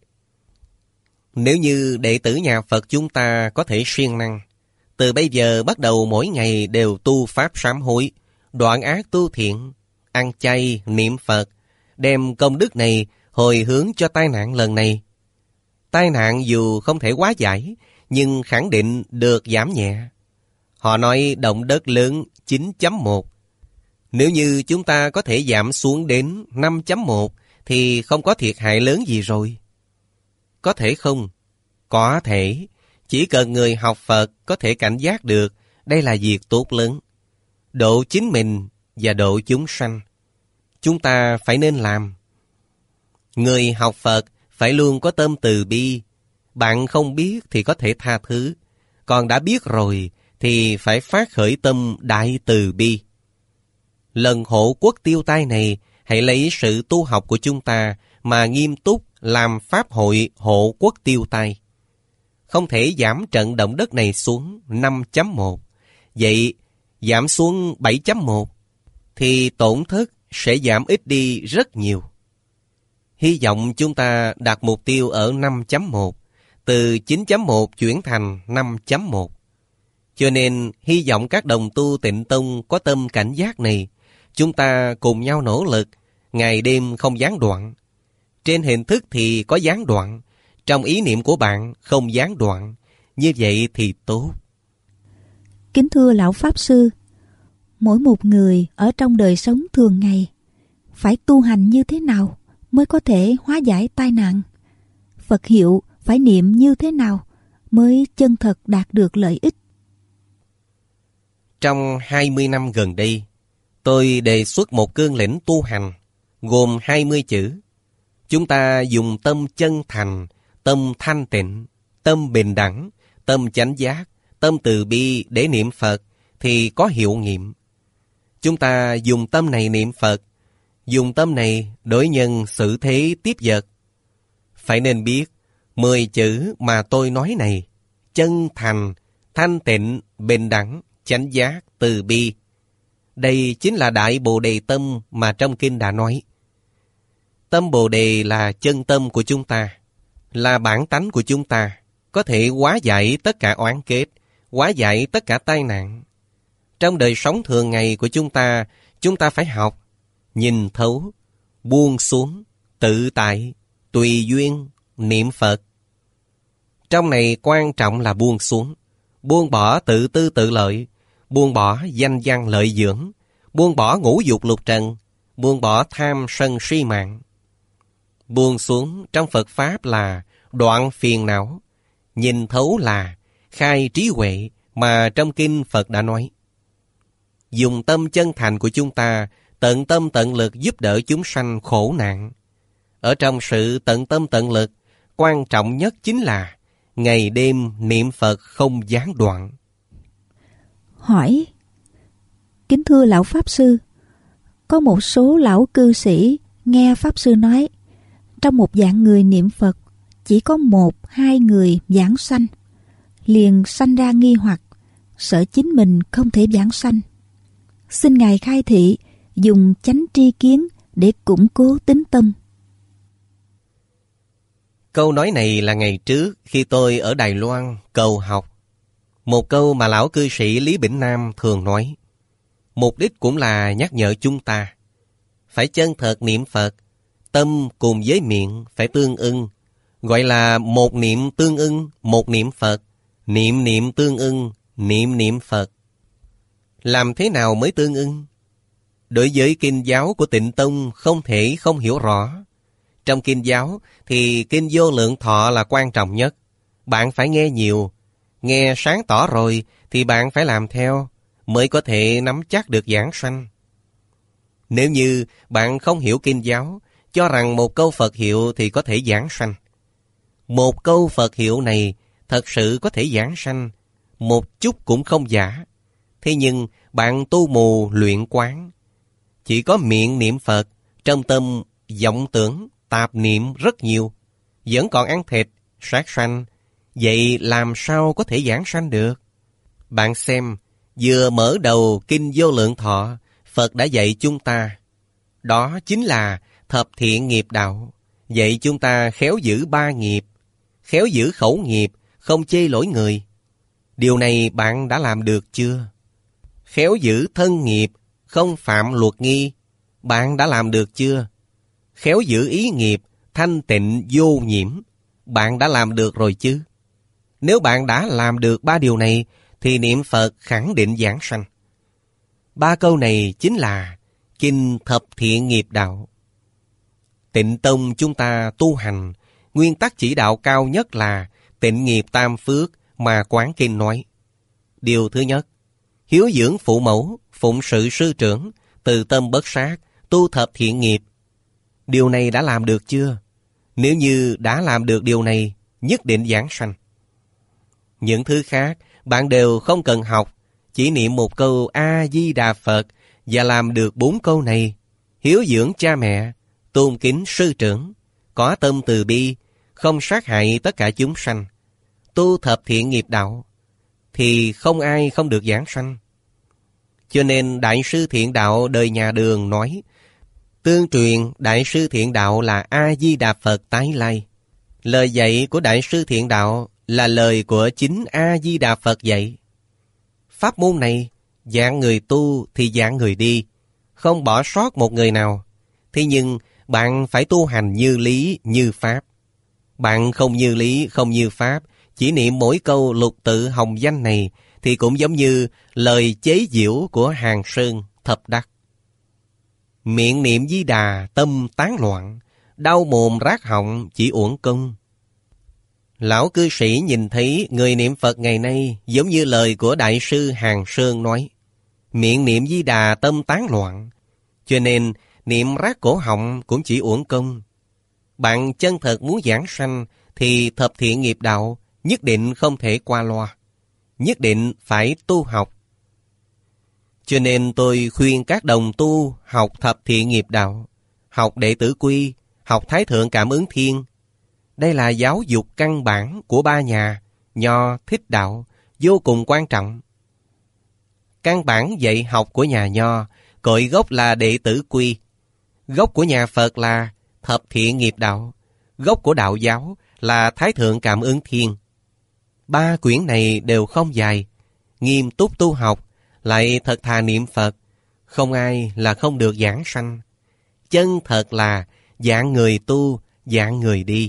Nếu như đệ tử nhà Phật chúng ta có thể siêng năng, từ bây giờ bắt đầu mỗi ngày đều tu pháp sám hối, đoạn ác tu thiện, ăn chay, niệm Phật, đem công đức này hồi hướng cho tai nạn lần này. Tai nạn dù không thể hóa giải, nhưng khẳng định được giảm nhẹ. Họ nói động đất lớn chín chấm một. Nếu như chúng ta có thể giảm xuống đến năm chấm một, thì không có thiệt hại lớn gì rồi. Có thể không? Có thể. Chỉ cần người học Phật có thể cảnh giác được, đây là việc tốt lớn. Độ chính mình và độ chúng sanh, chúng ta phải nên làm. Người học Phật phải luôn có tâm từ bi. Bạn không biết thì có thể tha thứ, còn đã biết rồi thì phải phát khởi tâm đại từ bi. Lần hộ quốc tiêu tai này, hãy lấy sự tu học của chúng ta mà nghiêm túc làm pháp hội hộ quốc tiêu tai. Không thể giảm trận động đất này xuống năm chấm một. Vậy giảm xuống bảy chấm một thì tổn thất sẽ giảm ít đi rất nhiều. Hy vọng chúng ta đạt mục tiêu ở năm chấm một, từ chín chấm một chuyển thành năm chấm một. Cho nên hy vọng các đồng tu Tịnh Tông có tâm cảnh giác này, chúng ta cùng nhau nỗ lực, ngày đêm không gián đoạn. Trên hình thức thì có gián đoạn, trong ý niệm của bạn không gián đoạn, như vậy thì tốt. Kính thưa Lão Pháp Sư, mỗi một người ở trong đời sống thường ngày phải tu hành như thế nào mới có thể hóa giải tai nạn? Phật hiệu phải niệm như thế nào mới chân thật đạt được lợi ích? Trong hai mươi năm gần đây, tôi đề xuất một cương lĩnh tu hành, gồm hai mươi chữ. Chúng ta dùng tâm chân thành, tâm thanh tịnh, tâm bình đẳng, tâm chánh giác, tâm từ bi để niệm Phật thì có hiệu nghiệm. Chúng ta dùng tâm này niệm Phật, dùng tâm này đối nhân xử thế tiếp vật. Phải nên biết, mười chữ mà tôi nói này, chân thành, thanh tịnh, bình đẳng, chánh giác, từ bi, đây chính là Đại Bồ Đề Tâm mà trong kinh đã nói. Tâm Bồ Đề là chân tâm của chúng ta, là bản tánh của chúng ta, có thể hóa giải tất cả oán kết, hóa giải tất cả tai nạn. Trong đời sống thường ngày của chúng ta, chúng ta phải học, nhìn thấu, buông xuống, tự tại, tùy duyên, niệm Phật. Trong này quan trọng là buông xuống, buông bỏ tự tư tự lợi, buông bỏ danh văn lợi dưỡng, buông bỏ ngũ dục lục trần, buông bỏ tham sân si mạng. Buông xuống trong Phật Pháp là đoạn phiền não, nhìn thấu là khai trí huệ mà trong kinh Phật đã nói. Dùng tâm chân thành của chúng ta tận tâm tận lực giúp đỡ chúng sanh khổ nạn. Ở trong sự tận tâm tận lực, quan trọng nhất chính là ngày đêm niệm Phật không gián đoạn. Hỏi: Kính thưa Lão Pháp Sư, có một số lão cư sĩ nghe Pháp Sư nói, trong một dạng người niệm Phật chỉ có một, hai người vãng sanh, liền sanh ra nghi hoặc, sợ chính mình không thể vãng sanh. Xin Ngài khai thị, dùng chánh tri kiến để củng cố tín tâm. Câu nói này là ngày trước khi tôi ở Đài Loan cầu học. Một câu mà lão cư sĩ Lý Bỉnh Nam thường nói. Mục đích cũng là nhắc nhở chúng ta phải chân thật niệm Phật, tâm cùng với miệng phải tương ưng, gọi là một niệm tương ưng, một niệm Phật, niệm niệm tương ưng, niệm niệm Phật. Làm thế nào mới tương ưng? Đối với kinh giáo của Tịnh Tông không thể không hiểu rõ. Trong kinh giáo thì kinh Vô Lượng Thọ là quan trọng nhất. Bạn phải nghe nhiều, nghe sáng tỏ rồi thì bạn phải làm theo, mới có thể nắm chắc được giảng sanh. Nếu như bạn không hiểu kinh giáo, cho rằng một câu Phật hiệu thì có thể giảng sanh. Một câu Phật hiệu này thật sự có thể giảng sanh, một chút cũng không giả, Thế nhưng bạn tu mù luyện quán, chỉ có miệng niệm Phật, trong tâm vọng tưởng, tạp niệm rất nhiều, vẫn còn ăn thịt, sát sanh, vậy làm sao có thể giảng sanh được? Bạn xem, vừa mở đầu Kinh Vô Lượng Thọ, Phật đã dạy chúng ta. Đó chính là thập thiện nghiệp đạo, dạy chúng ta khéo giữ ba nghiệp, khéo giữ khẩu nghiệp, không chê lỗi người. Điều này bạn đã làm được chưa? Khéo giữ thân nghiệp, không phạm luật nghi, bạn đã làm được chưa? Khéo giữ ý nghiệp, thanh tịnh vô nhiễm, bạn đã làm được rồi chứ? Nếu bạn đã làm được ba điều này, thì niệm Phật khẳng định giảng sanh. Ba câu này chính là Kinh Thập Thiện Nghiệp Đạo. Tịnh Tông chúng ta tu hành, nguyên tắc chỉ đạo cao nhất là tịnh nghiệp tam phước mà Quán Kinh nói. Điều thứ nhất, hiếu dưỡng phụ mẫu, phụng sự sư trưởng, từ tâm bất sát, tu thập thiện nghiệp. Điều này đã làm được chưa? Nếu như đã làm được điều này, nhất định giảng sanh. Những thứ khác, bạn đều không cần học, chỉ niệm một câu A-di-đà Phật và làm được bốn câu này. Hiếu dưỡng cha mẹ, tôn kính sư trưởng, có tâm từ bi, không sát hại tất cả chúng sanh, tu thập thiện nghiệp đạo, thì không ai không được giảng sanh. Cho nên Đại sư Thiện Đạo đời nhà Đường nói, tương truyền Đại sư Thiện Đạo là A-di-đà Phật tái lai. Lời dạy của Đại sư Thiện Đạo là lời của chính A-di-đà Phật dạy. Pháp môn này, dạng người tu thì dạng người đi, không bỏ sót một người nào. Thế nhưng bạn phải tu hành như lý, như pháp. Bạn không như lý, không như pháp, chỉ niệm mỗi câu lục tự hồng danh này thì cũng giống như lời chế giễu của Hàng Sơn Thập Đắc. Miệng niệm Di Đà tâm tán loạn, đau mồm rát họng chỉ uổng công. Lão cư sĩ nhìn thấy người niệm Phật ngày nay giống như lời của Đại sư Hàng Sơn nói, miệng niệm Di Đà tâm tán loạn, cho nên niệm rát cổ họng cũng chỉ uổng công. Bạn chân thật muốn giảng sanh thì thập thiện nghiệp đạo nhất định không thể qua loa, nhất định phải tu học. Cho nên tôi khuyên các đồng tu học thập thiện nghiệp đạo, học Đệ Tử Quy, học Thái Thượng Cảm Ứng Thiên. Đây là giáo dục căn bản của ba nhà Nho Thích Đạo, vô cùng quan trọng. Căn bản dạy học của nhà Nho, cội gốc là Đệ Tử Quy. Gốc của nhà Phật là thập thiện nghiệp đạo. Gốc của đạo giáo là Thái Thượng Cảm Ứng Thiên. Ba quyển này đều không dài, nghiêm túc tu học, lại thật thà niệm Phật, không ai là không được giảng sanh. Chân thật là dạng người tu, dạng người đi.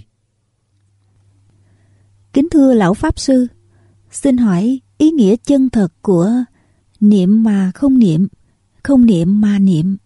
Kính thưa Lão Pháp Sư, xin hỏi ý nghĩa chân thật của niệm mà không niệm, không niệm mà niệm.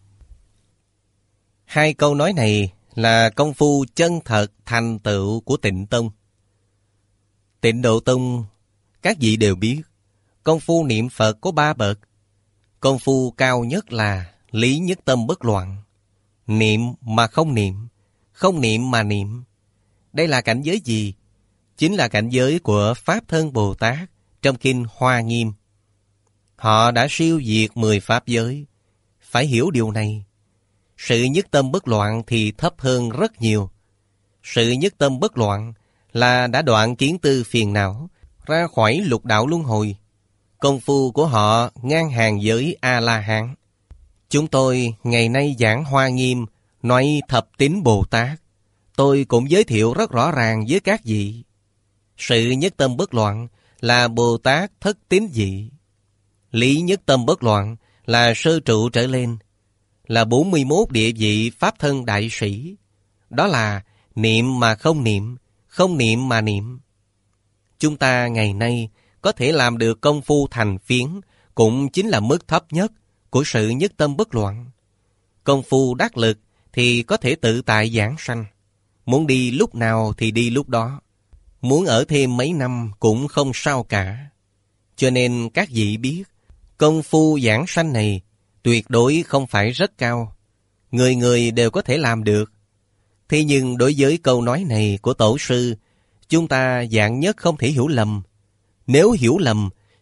Hai câu nói này là công phu chân thật thành tựu của Tịnh Tông. Tịnh Độ Tông, các vị đều biết, công phu niệm Phật có ba bậc. Công phu cao nhất là lý nhất tâm bất loạn, niệm mà không niệm, không niệm mà niệm. Đây là cảnh giới gì? Chính là cảnh giới của Pháp Thân Bồ Tát trong Kinh Hoa Nghiêm. Họ đã siêu diệt mười pháp giới. Phải hiểu điều này. Sự nhất tâm bất loạn thì thấp hơn rất nhiều. Sự nhất tâm bất loạn là đã đoạn kiến tư phiền não, ra khỏi lục đạo luân hồi. Công phu của họ ngang hàng với A-la-hán. Chúng tôi ngày nay giảng Hoa Nghiêm, nói thập tín Bồ Tát. Tôi cũng giới thiệu rất rõ ràng với các vị. Sự nhất tâm bất loạn là Bồ Tát thất tín vị. Lý nhất tâm bất loạn là sơ trụ trở lên, là bốn mươi mốt địa vị Pháp Thân Đại Sĩ. Đó là niệm mà không niệm, không niệm mà niệm. Chúng ta ngày nay có thể làm được công phu thành phiến, cũng chính là mức thấp nhất của sự nhất tâm bất loạn. Công phu đắc lực thì có thể tự tại giảng sanh. Muốn đi lúc nào thì đi lúc đó. Muốn ở thêm mấy năm cũng không sao cả. Cho nên các vị biết, công phu giảng sanh này tuyệt đối không phải rất cao. Người người đều có thể làm được. Thế nhưng đối với câu nói này của Tổ sư, chúng ta dạng nhất không thể hiểu lầm. Nếu hiểu lầm,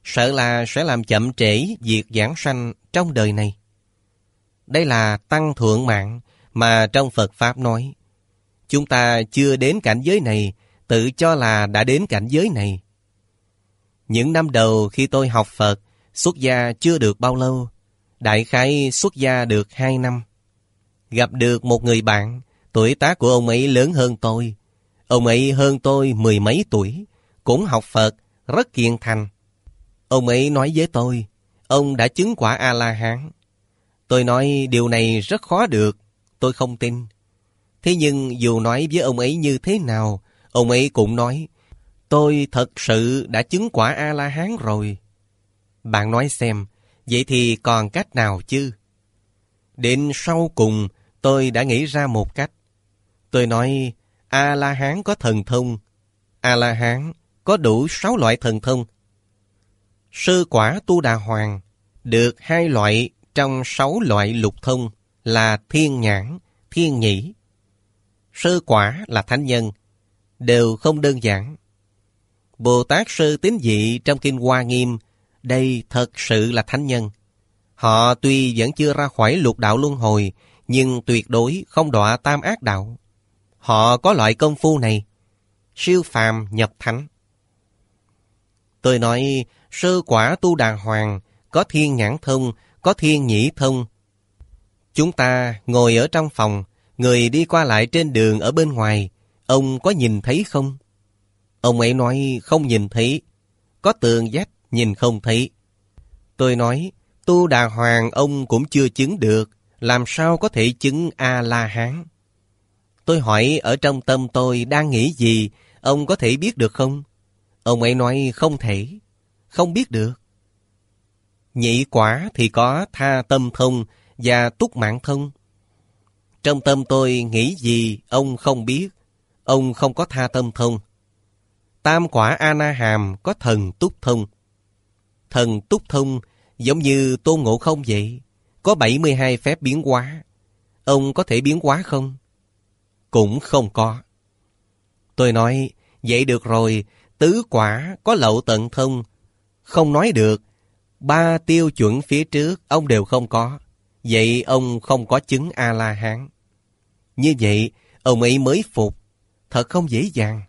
sợ là sẽ làm chậm trễ việc giảng sanh trong đời này. Đây là tăng thượng mạng mà trong Phật Pháp nói. Chúng ta chưa đến cảnh giới này, tự cho là đã đến cảnh giới này. Những năm đầu khi tôi học Phật, xuất gia chưa được bao lâu, đại khái xuất gia được hai năm. Gặp được một người bạn, tuổi tác của ông ấy lớn hơn tôi. Ông ấy hơn tôi mười mấy tuổi, cũng học Phật, rất kiên thành. Ông ấy nói với tôi, ông đã chứng quả A-la-hán. Tôi nói điều này rất khó được, tôi không tin. Thế nhưng dù nói với ông ấy như thế nào, ông ấy cũng nói, tôi thật sự đã chứng quả A-la-hán rồi. Bạn nói xem, vậy thì còn cách nào chứ? Đến sau cùng, tôi đã nghĩ ra một cách. Tôi nói, A-la-hán có thần thông. A-la-hán có đủ sáu loại thần thông. Sơ quả Tu Đà Hoàng được hai loại trong sáu loại lục thông là thiên nhãn, thiên nhĩ. Sơ quả là thánh nhân, đều không đơn giản. Bồ Tát Sơ Tín Vị trong Kinh Hoa Nghiêm, đây thật sự là thánh nhân. Họ tuy vẫn chưa ra khỏi lục đạo luân hồi, nhưng tuyệt đối không đọa tam ác đạo. Họ có loại công phu này, siêu phàm nhập thánh. Tôi nói, sơ quả Tu Đà Hoàng có thiên nhãn thông, có thiên nhĩ thông. Chúng ta ngồi ở trong phòng, người đi qua lại trên đường ở bên ngoài, ông có nhìn thấy không? Ông ấy nói không nhìn thấy, có tường vách nhìn không thấy. Tôi nói, Tu Đà Hoàng ông cũng chưa chứng được, làm sao có thể chứng A-la-hán? Tôi hỏi ở trong tâm tôi đang nghĩ gì, ông có thể biết được không? Ông ấy nói không thể, không biết được. Nhị quả thì có tha tâm thông và túc mạng thông. Trong tâm tôi nghĩ gì ông không biết, ông không có tha tâm thông. Tam quả A-na-hàm có thần túc thông. Thần túc thông giống như Tôn Ngộ Không vậy, có bảy mươi hai phép biến hóa. Ông có thể biến hóa không? Cũng không có. Tôi nói, vậy được rồi, tứ quả có lậu tận thông. Không nói được, ba tiêu chuẩn phía trước ông đều không có. Vậy ông không có chứng A-la-hán. Như vậy, ông ấy mới phục. Thật không dễ dàng.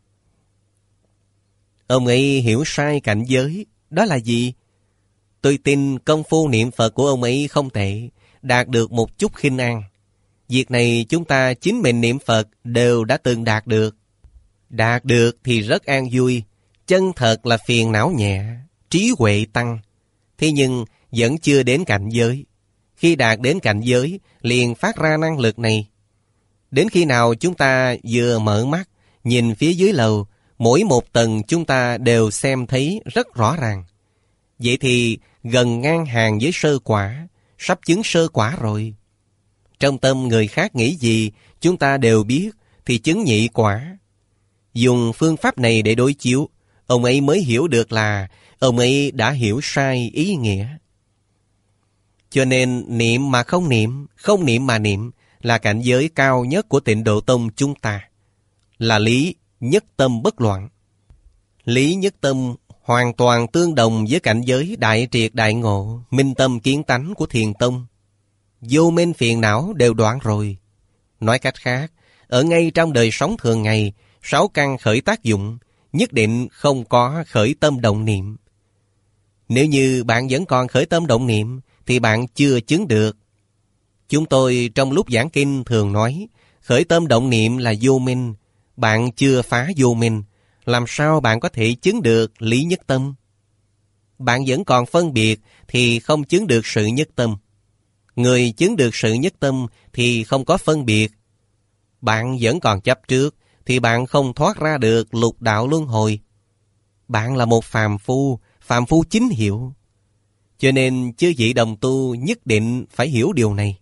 Ông ấy hiểu sai cảnh giới. Đó là gì? Tôi tin công phu niệm Phật của ông ấy không tệ, đạt được một chút khinh an. Việc này chúng ta chính mình niệm Phật đều đã từng đạt được. Đạt được thì rất an vui. Chân thật là phiền não nhẹ, trí huệ tăng. Thế nhưng vẫn chưa đến cảnh giới. Khi đạt đến cảnh giới, liền phát ra năng lực này. Đến khi nào chúng ta vừa mở mắt, nhìn phía dưới lầu, mỗi một tầng chúng ta đều xem thấy rất rõ ràng. Vậy thì gần ngang hàng với sơ quả, sắp chứng sơ quả rồi. Trong tâm người khác nghĩ gì, chúng ta đều biết, thì chứng nhị quả. Dùng phương pháp này để đối chiếu, ông ấy mới hiểu được là ông ấy đã hiểu sai ý nghĩa. Cho nên niệm mà không niệm, không niệm mà niệm là cảnh giới cao nhất của Tịnh Độ Tông chúng ta. Là lý nhất tâm bất loạn. Lý nhất tâm hoàn toàn tương đồng với cảnh giới đại triệt đại ngộ, minh tâm kiến tánh của Thiền Tông. Vô minh phiền não đều đoạn rồi. Nói cách khác, ở ngay trong đời sống thường ngày, sáu căn khởi tác dụng, nhất định không có khởi tâm động niệm. Nếu như bạn vẫn còn khởi tâm động niệm, thì bạn chưa chứng được. Chúng tôi trong lúc giảng kinh thường nói, khởi tâm động niệm là vô minh. Bạn chưa phá vô minh, làm sao bạn có thể chứng được lý nhất tâm? Bạn vẫn còn phân biệt thì không chứng được sự nhất tâm. Người chứng được sự nhất tâm thì không có phân biệt. Bạn vẫn còn chấp trước thì bạn không thoát ra được lục đạo luân hồi. Bạn là một phàm phu, phàm phu chính hiệu. Cho nên chư vị đồng tu nhất định phải hiểu điều này.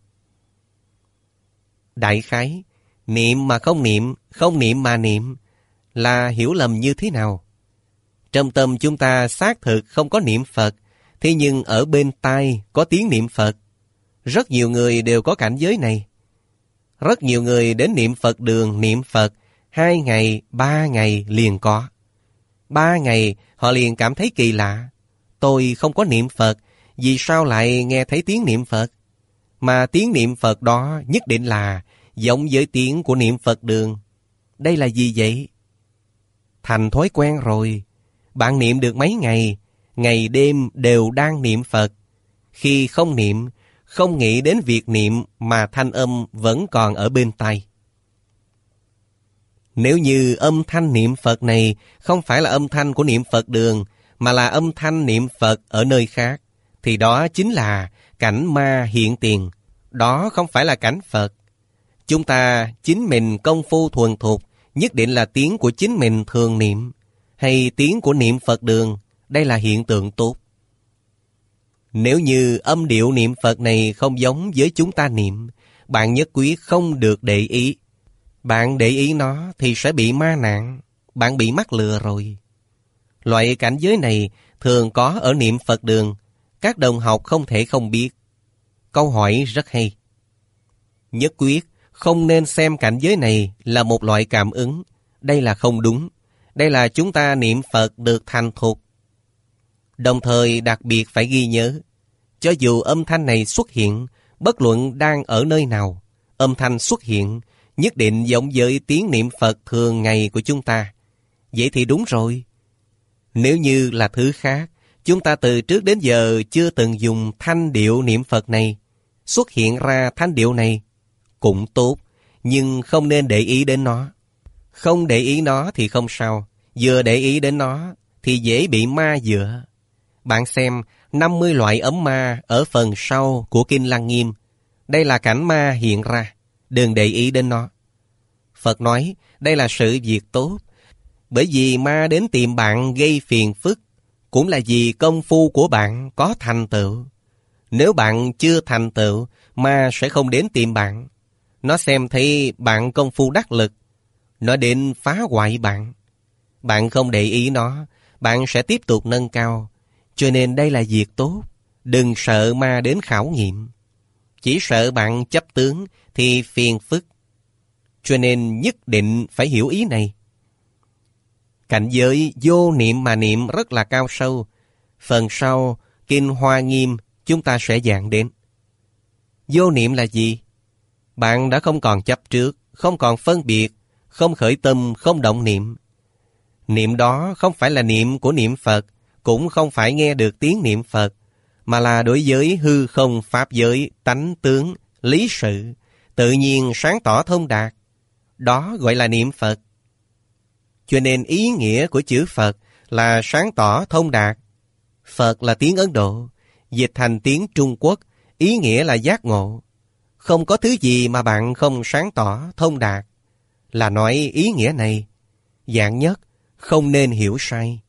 Đại khái, niệm mà không niệm, không niệm mà niệm là hiểu lầm như thế nào? Trong tâm chúng ta xác thực không có niệm Phật, thế nhưng ở bên tai có tiếng niệm Phật. Rất nhiều người đều có cảnh giới này. Rất nhiều người đến niệm Phật đường niệm Phật, hai ngày, ba ngày liền có. Ba ngày họ liền cảm thấy kỳ lạ. tôi không có niệm Phật, vì sao lại nghe thấy tiếng niệm Phật? Mà tiếng niệm Phật đó nhất định là giống với tiếng của niệm Phật đường. Đây là gì vậy? Thành thói quen rồi. Bạn niệm được mấy ngày, ngày đêm đều đang niệm Phật. Khi không niệm, không nghĩ đến việc niệm mà thanh âm vẫn còn ở bên tai. Nếu như âm thanh niệm Phật này không phải là âm thanh của niệm Phật đường, mà là âm thanh niệm Phật ở nơi khác, thì đó chính là cảnh ma hiện tiền. Đó không phải là cảnh Phật. Chúng ta chính mình công phu thuần thục, nhất định là tiếng của chính mình thường niệm, hay tiếng của niệm Phật đường. Đây là hiện tượng tốt. Nếu như âm điệu niệm Phật này không giống với chúng ta niệm, bạn nhất quyết không được để ý. Bạn để ý nó thì sẽ bị ma nạn. Bạn bị mắc lừa rồi. Loại cảnh giới này thường có ở niệm Phật đường. Các đồng học không thể không biết. Câu hỏi rất hay. Nhất quyết không nên xem cảnh giới này là một loại cảm ứng. Đây là không đúng. Đây là chúng ta niệm Phật được thành thục. Đồng thời đặc biệt phải ghi nhớ, cho dù âm thanh này xuất hiện, bất luận đang ở nơi nào, âm thanh xuất hiện nhất định giống với tiếng niệm Phật thường ngày của chúng ta. Vậy thì đúng rồi. Nếu như là thứ khác, chúng ta từ trước đến giờ chưa từng dùng thanh điệu niệm Phật này, xuất hiện ra thanh điệu này, cũng tốt, nhưng không nên để ý đến nó. Không để ý nó thì không sao, vừa để ý đến nó thì dễ bị ma dựa. Bạn xem năm mươi loại ấm ma ở phần sau của Kinh Lăng Nghiêm. Đây là cảnh ma hiện ra, đừng để ý đến nó. Phật nói đây là sự việc tốt, bởi vì ma đến tìm bạn gây phiền phức, cũng là vì công phu của bạn có thành tựu. Nếu bạn chưa thành tựu, ma sẽ không đến tìm bạn. Nó xem thấy bạn công phu đắc lực, nó đến phá hoại bạn. Bạn không để ý nó, bạn sẽ tiếp tục nâng cao. Cho nên đây là việc tốt. Đừng sợ ma đến khảo nghiệm. Chỉ sợ bạn chấp tướng thì phiền phức. Cho nên nhất định phải hiểu ý này. Cảnh giới vô niệm mà niệm rất là cao sâu. Phần sau Kinh Hoa Nghiêm chúng ta sẽ giảng đến. Vô niệm là gì? Bạn đã không còn chấp trước, không còn phân biệt, không khởi tâm, không động niệm. Niệm đó không phải là niệm của niệm Phật, cũng không phải nghe được tiếng niệm Phật, mà là đối với hư không pháp giới, tánh tướng, lý sự, tự nhiên sáng tỏ thông đạt. Đó gọi là niệm Phật. Cho nên ý nghĩa của chữ Phật là sáng tỏ thông đạt. Phật là tiếng Ấn Độ, dịch thành tiếng Trung Quốc, ý nghĩa là giác ngộ. Không có thứ gì mà bạn không sáng tỏ thông đạt. Là nói ý nghĩa này, dạng nhất, không nên hiểu sai.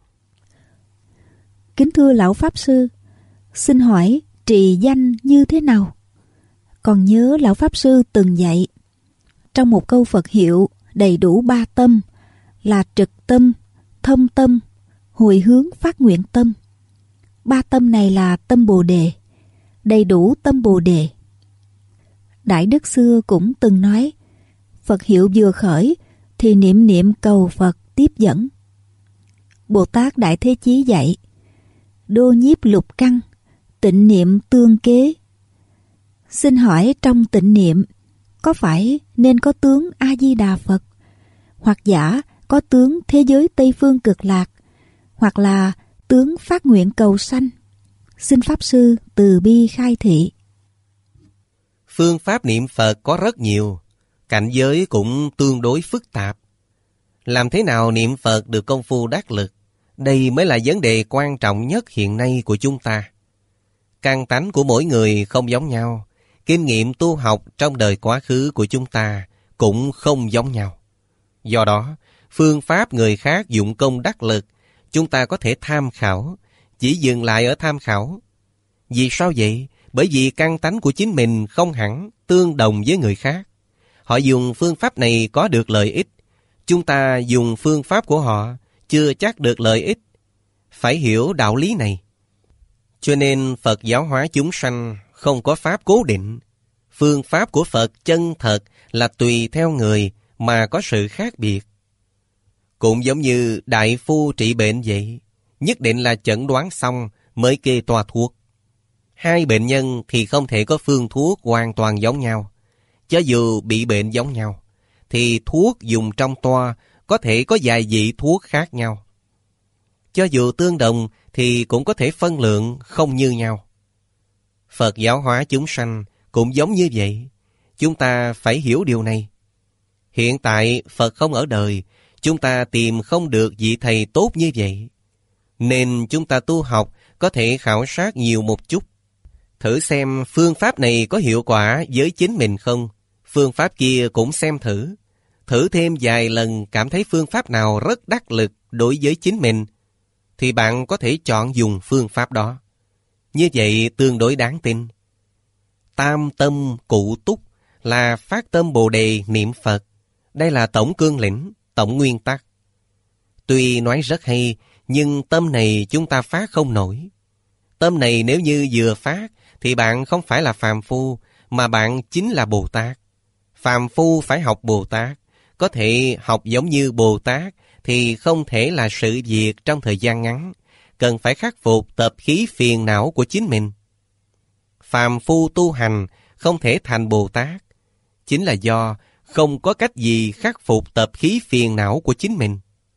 Kính thưa Lão Pháp Sư, xin hỏi trì danh như thế nào? Còn nhớ Lão Pháp Sư từng dạy, trong một câu Phật hiệu đầy đủ ba tâm là trực tâm, thông tâm, hồi hướng phát nguyện tâm. Ba tâm này là tâm Bồ Đề, đầy đủ tâm Bồ Đề. Đại Đức xưa cũng từng nói, Phật hiệu vừa khởi thì niệm niệm cầu Phật tiếp dẫn. Bồ Tát Đại Thế Chí dạy, đô nhiếp lục căn, tịnh niệm tương kế. Xin hỏi trong tịnh niệm, có phải nên có tướng A-di-đà Phật, hoặc giả có tướng thế giới Tây Phương Cực Lạc, hoặc là tướng phát nguyện cầu sanh? Xin Pháp Sư từ bi khai thị. Phương pháp niệm Phật có rất nhiều, cảnh giới cũng tương đối phức tạp. Làm thế nào niệm Phật được công phu đắc lực? Đây mới là vấn đề quan trọng nhất hiện nay của chúng ta. Căn tánh của mỗi người không giống nhau, kinh nghiệm tu học trong đời quá khứ của chúng ta cũng không giống nhau. Do đó, phương pháp người khác dụng công đắc lực, chúng ta có thể tham khảo, chỉ dừng lại ở tham khảo. Vì sao vậy? Bởi vì căn tánh của chính mình không hẳn tương đồng với người khác. Họ dùng phương pháp này có được lợi ích, chúng ta dùng phương pháp của họ chưa chắc được lợi ích. Phải hiểu đạo lý này. Cho nên Phật giáo hóa chúng sanh không có pháp cố định. Phương pháp của Phật chân thật là tùy theo người mà có sự khác biệt. Cũng giống như đại phu trị bệnh vậy. nhất định là chẩn đoán xong mới kê toa thuốc. Hai bệnh nhân thì không thể có phương thuốc hoàn toàn giống nhau. Cho dù bị bệnh giống nhau, thì thuốc dùng trong toa có thể có vài vị thuốc khác nhau. Cho dù tương đồng thì cũng có thể phân lượng không như nhau. Phật giáo hóa chúng sanh cũng giống như vậy. Chúng ta phải hiểu điều này. Hiện tại Phật không ở đời, chúng ta tìm không được vị thầy tốt như vậy. Nên chúng ta tu học có thể khảo sát nhiều một chút. Thử xem phương pháp này có hiệu quả với chính mình không. Phương pháp kia cũng xem thử. Thử thêm vài lần cảm thấy phương pháp nào rất đắc lực đối với chính mình, thì bạn có thể chọn dùng phương pháp đó. Như vậy tương đối đáng tin. Tam tâm cụ túc là phát tâm Bồ Đề niệm Phật. Đây là tổng cương lĩnh, tổng nguyên tắc. Tuy nói rất hay, nhưng tâm này chúng ta phát không nổi. Tâm này nếu như vừa phát, thì bạn không phải là phàm phu, mà bạn chính là Bồ Tát. Phàm phu phải học Bồ Tát. Có thể học giống như Bồ Tát, thì không thể là sự việc trong thời gian ngắn. Cần phải khắc phục tập khí phiền não của chính mình. Phàm phu tu hành không thể thành Bồ Tát, chính là do không có cách gì khắc phục tập khí phiền não của chính mình.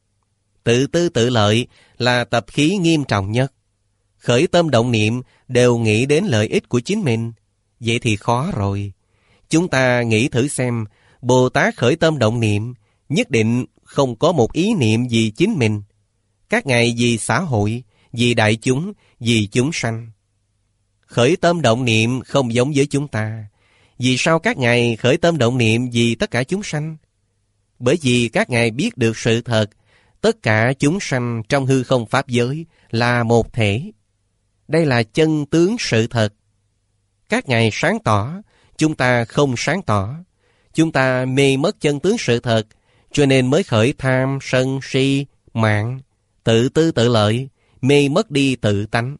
Tự tư tự lợi là tập khí nghiêm trọng nhất. Khởi tâm động niệm đều nghĩ đến lợi ích của chính mình. Vậy thì khó rồi. Chúng ta nghĩ thử xem, Bồ Tát khởi tâm động niệm nhất định không có một ý niệm vì chính mình. Các ngài vì xã hội, vì đại chúng, vì chúng sanh. Khởi tâm động niệm không giống với chúng ta. Vì sao các ngài khởi tâm động niệm vì tất cả chúng sanh? Bởi vì các ngài biết được sự thật, tất cả chúng sanh trong hư không pháp giới là một thể. Đây là chân tướng sự thật. Các ngài sáng tỏ, chúng ta không sáng tỏ. Chúng ta mê mất chân tướng sự thật, cho nên mới khởi tham, sân, si, mạng, tự tư tự lợi, mê mất đi tự tánh.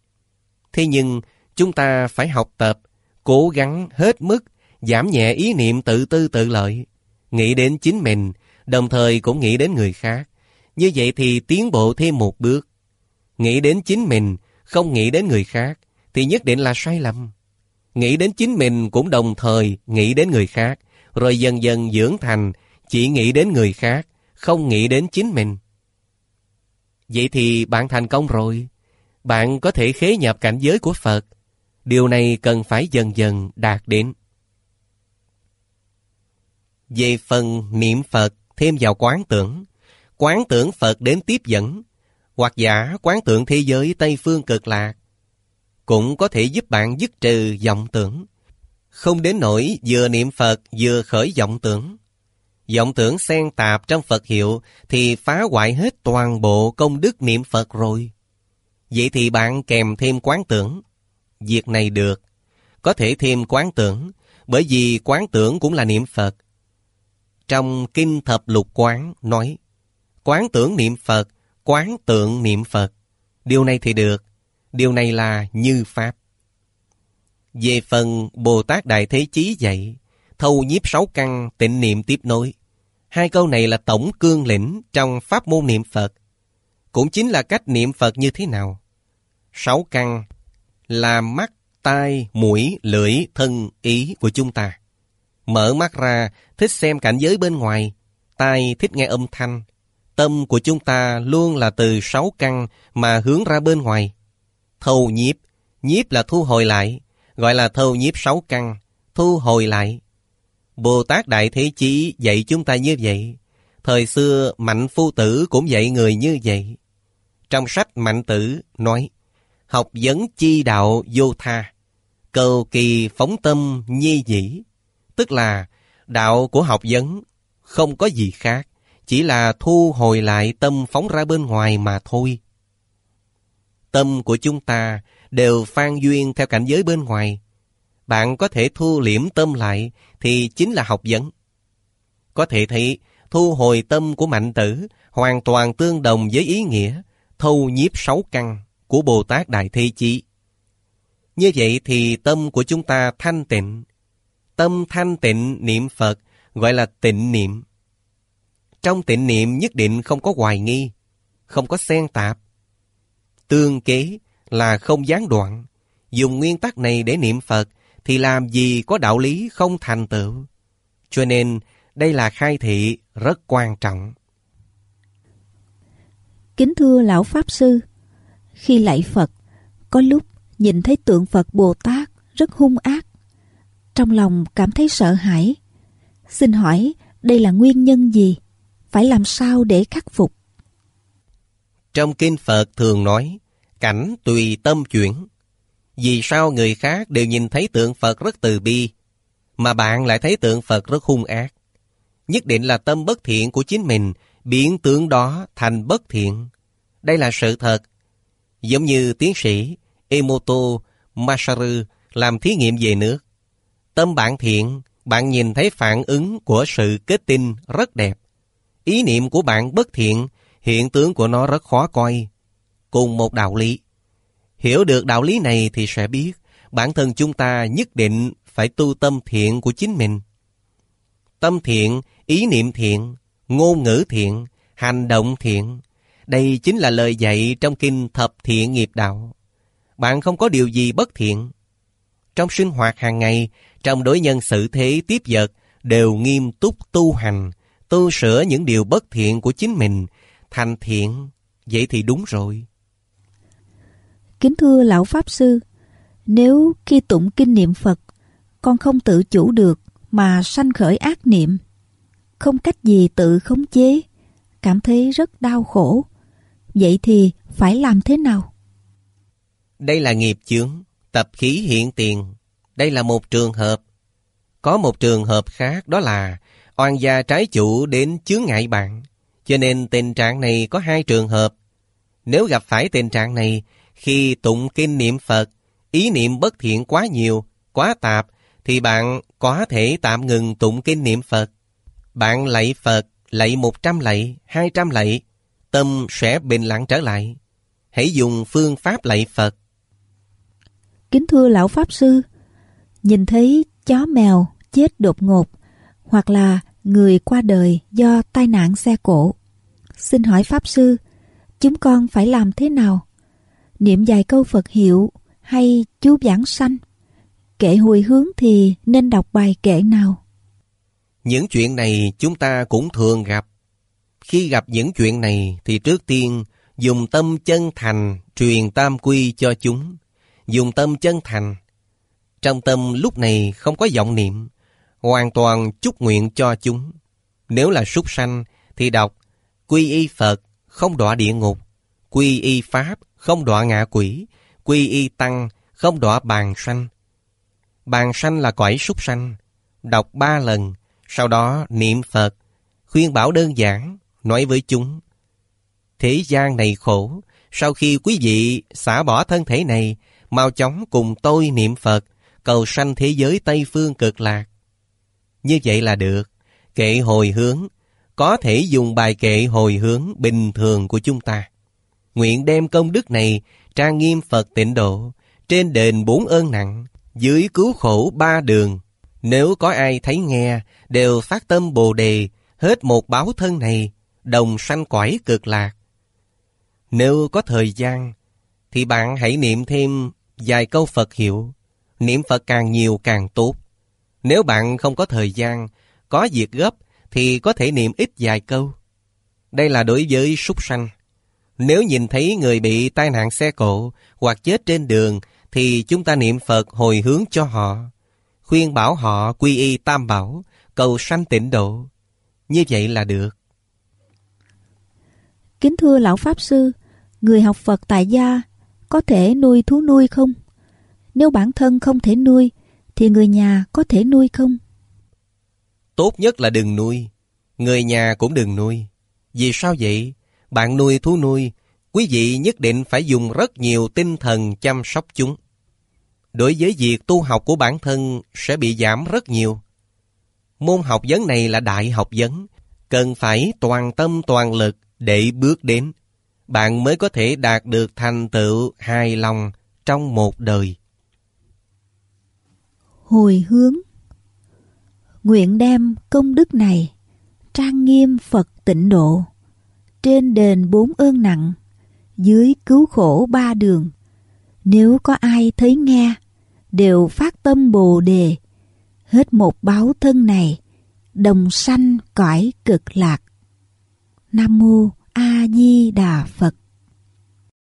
Thế nhưng chúng ta phải học tập, cố gắng hết mức, giảm nhẹ ý niệm tự tư tự lợi, nghĩ đến chính mình, đồng thời cũng nghĩ đến người khác. Như vậy thì tiến bộ thêm một bước. Nghĩ đến chính mình, không nghĩ đến người khác, thì nhất định là sai lầm. Nghĩ đến chính mình cũng đồng thời nghĩ đến người khác, rồi dần dần dưỡng thành chỉ nghĩ đến người khác, không nghĩ đến chính mình. Vậy thì bạn thành công rồi. Bạn có thể khế nhập cảnh giới của Phật. Điều này cần phải dần dần đạt đến. Về phần niệm Phật thêm vào quán tưởng, quán tưởng Phật đến tiếp dẫn, hoặc giả quán tưởng thế giới Tây Phương Cực Lạc, cũng có thể giúp bạn dứt trừ vọng tưởng. Không đến nỗi vừa niệm Phật vừa khởi vọng tưởng. Vọng tưởng xen tạp trong Phật hiệu thì phá hoại hết toàn bộ công đức niệm Phật rồi. Vậy thì bạn kèm thêm quán tưởng. Việc này được. Có thể thêm quán tưởng, bởi vì quán tưởng cũng là niệm Phật. Trong Kinh Thập Lục Quán nói, quán tưởng niệm Phật, quán tượng niệm Phật. Điều này thì được. Điều này là như Pháp. Về phần Bồ Tát Đại Thế Chí dạy, thâu nhiếp sáu căn tịnh niệm tiếp nối. Hai câu này là tổng cương lĩnh trong pháp môn niệm Phật. Cũng chính là cách niệm Phật như thế nào. Sáu căn là mắt, tai, mũi, lưỡi, thân, ý của chúng ta. Mở mắt ra, thích xem cảnh giới bên ngoài. Tai thích nghe âm thanh. Tâm của chúng ta luôn là từ sáu căn mà hướng ra bên ngoài. Thâu nhiếp, nhiếp là thu hồi lại, gọi là thâu nhiếp sáu căn, thu hồi lại. Bồ Tát Đại Thế Chí dạy chúng ta như vậy. Thời xưa Mạnh Phu Tử cũng dạy người như vậy. Trong sách Mạnh Tử nói, học vấn chi đạo vô tha, cầu kỳ phóng tâm nhi dĩ. Tức là đạo của học vấn không có gì khác, chỉ là thu hồi lại tâm phóng ra bên ngoài mà thôi. Tâm của chúng ta đều phan duyên theo cảnh giới bên ngoài. Bạn có thể thu liễm tâm lại thì chính là học vấn. Có thể thấy thu hồi tâm của Mạnh Tử hoàn toàn tương đồng với ý nghĩa thâu nhiếp sáu căn của Bồ Tát Đại Thế Chí. Như vậy thì tâm của chúng ta thanh tịnh. Tâm thanh tịnh niệm Phật gọi là tịnh niệm. Trong tịnh niệm nhất định không có hoài nghi, không có xen tạp. tương kế là không gián đoạn. Dùng nguyên tắc này để niệm Phật thì làm gì có đạo lý không thành tựu. Cho nên đây là khai thị rất quan trọng. Kính thưa Lão Pháp Sư, khi lạy Phật, có lúc nhìn thấy tượng Phật Bồ Tát rất hung ác, trong lòng cảm thấy sợ hãi. Xin hỏi đây là nguyên nhân gì? Phải làm sao để khắc phục? Trong kinh Phật thường nói, cảnh tùy tâm chuyển. Vì sao người khác đều nhìn thấy tượng Phật rất từ bi, mà bạn lại thấy tượng Phật rất hung ác? Nhất định là tâm bất thiện của chính mình biến tượng đó thành bất thiện. Đây là sự thật. Giống như tiến sĩ Emoto Masaru làm thí nghiệm về nước. Tâm bạn thiện, bạn nhìn thấy phản ứng của sự kết tinh rất đẹp. Ý niệm của bạn bất thiện, hiện tướng của nó rất khó coi. Cùng một đạo lý. Hiểu được đạo lý này thì sẽ biết bản thân chúng ta nhất định phải tu tâm thiện của chính mình. Tâm thiện, ý niệm thiện, ngôn ngữ thiện, hành động thiện. Đây chính là lời dạy trong kinh Thập Thiện Nghiệp Đạo. Bạn không có điều gì bất thiện. Trong sinh hoạt hàng ngày, trong đối nhân xử thế tiếp vật, đều nghiêm túc tu hành, tu sửa những điều bất thiện của chính mình, thành thiện. Vậy thì đúng rồi. Kính thưa Lão Pháp Sư, nếu khi tụng kinh niệm Phật, con không tự chủ được mà sanh khởi ác niệm, không cách gì tự khống chế, cảm thấy rất đau khổ, vậy thì phải làm thế nào? Đây là nghiệp chướng, tập khí hiện tiền. Đây là một trường hợp. Có một trường hợp khác, đó là oan gia trái chủ đến chướng ngại bạn. Cho nên tình trạng này có hai trường hợp. Nếu gặp phải tình trạng này, khi tụng kinh niệm Phật, ý niệm bất thiện quá nhiều, quá tạp, thì bạn có thể tạm ngừng tụng kinh niệm Phật. Bạn lạy Phật, lạy một trăm lạy, hai trăm lạy, tâm sẽ bình lặng trở lại. Hãy dùng phương pháp lạy Phật. Kính thưa Lão Pháp Sư, nhìn thấy chó mèo chết đột ngột, hoặc là người qua đời do tai nạn xe cộ, xin hỏi Pháp Sư, chúng con phải làm thế nào? Niệm vài câu Phật hiệu hay chú giảng sanh? Kệ hồi hướng thì nên đọc bài kệ nào? Những chuyện này chúng ta cũng thường gặp. Khi gặp những chuyện này thì trước tiên dùng tâm chân thành truyền tam quy cho chúng. Dùng tâm chân thành. Trong tâm lúc này không có vọng niệm, hoàn toàn chúc nguyện cho chúng. Nếu là súc sanh thì đọc quy y Phật không đọa địa ngục, quy y Pháp không đọa ngạ quỷ, quy y Tăng không đọa bàn sanh. Bàn sanh là cõi súc sanh. Đọc ba lần, sau đó niệm Phật, khuyên bảo đơn giản, nói với chúng. Thế gian này khổ, sau khi quý vị xả bỏ thân thể này, mau chóng cùng tôi niệm Phật, cầu sanh thế giới Tây Phương Cực Lạc. Như vậy là được. Kệ hồi hướng, có thể dùng bài kệ hồi hướng bình thường của chúng ta. Nguyện đem công đức này trang nghiêm Phật tịnh độ, trên đền bốn ơn nặng, dưới cứu khổ ba đường. Nếu có ai thấy nghe, đều phát tâm Bồ Đề, hết một báo thân này, đồng sanh cõi Cực Lạc. Nếu có thời gian, thì bạn hãy niệm thêm vài câu Phật hiệu. Niệm Phật càng nhiều càng tốt. Nếu bạn không có thời gian, có việc gấp, thì có thể niệm ít vài câu. Đây là đối với súc sanh. Nếu nhìn thấy người bị tai nạn xe cộ hoặc chết trên đường, thì chúng ta niệm Phật hồi hướng cho họ, khuyên bảo họ quy y Tam Bảo, cầu sanh tịnh độ. Như vậy là được. Kính thưa Lão Pháp Sư, người học Phật tại gia có thể nuôi thú nuôi không? Nếu bản thân không thể nuôi, thì người nhà có thể nuôi không? Tốt nhất là đừng nuôi. Người nhà cũng đừng nuôi. Vì sao vậy? Bạn nuôi thú nuôi, quý vị nhất định phải dùng rất nhiều tinh thần chăm sóc chúng. Đối với việc tu học của bản thân sẽ bị giảm rất nhiều. Môn học vấn này là đại học vấn, cần phải toàn tâm toàn lực để bước đến. Bạn mới có thể đạt được thành tựu hài lòng trong một đời. Hồi hướng. Nguyện đem công đức này trang nghiêm Phật tịnh độ, trên đền bốn ơn nặng, dưới cứu khổ ba đường. Nếu có ai thấy nghe, đều phát tâm Bồ Đề, hết một báo thân này, đồng sanh cõi cực lạc. Nam mô A Di Đà Phật.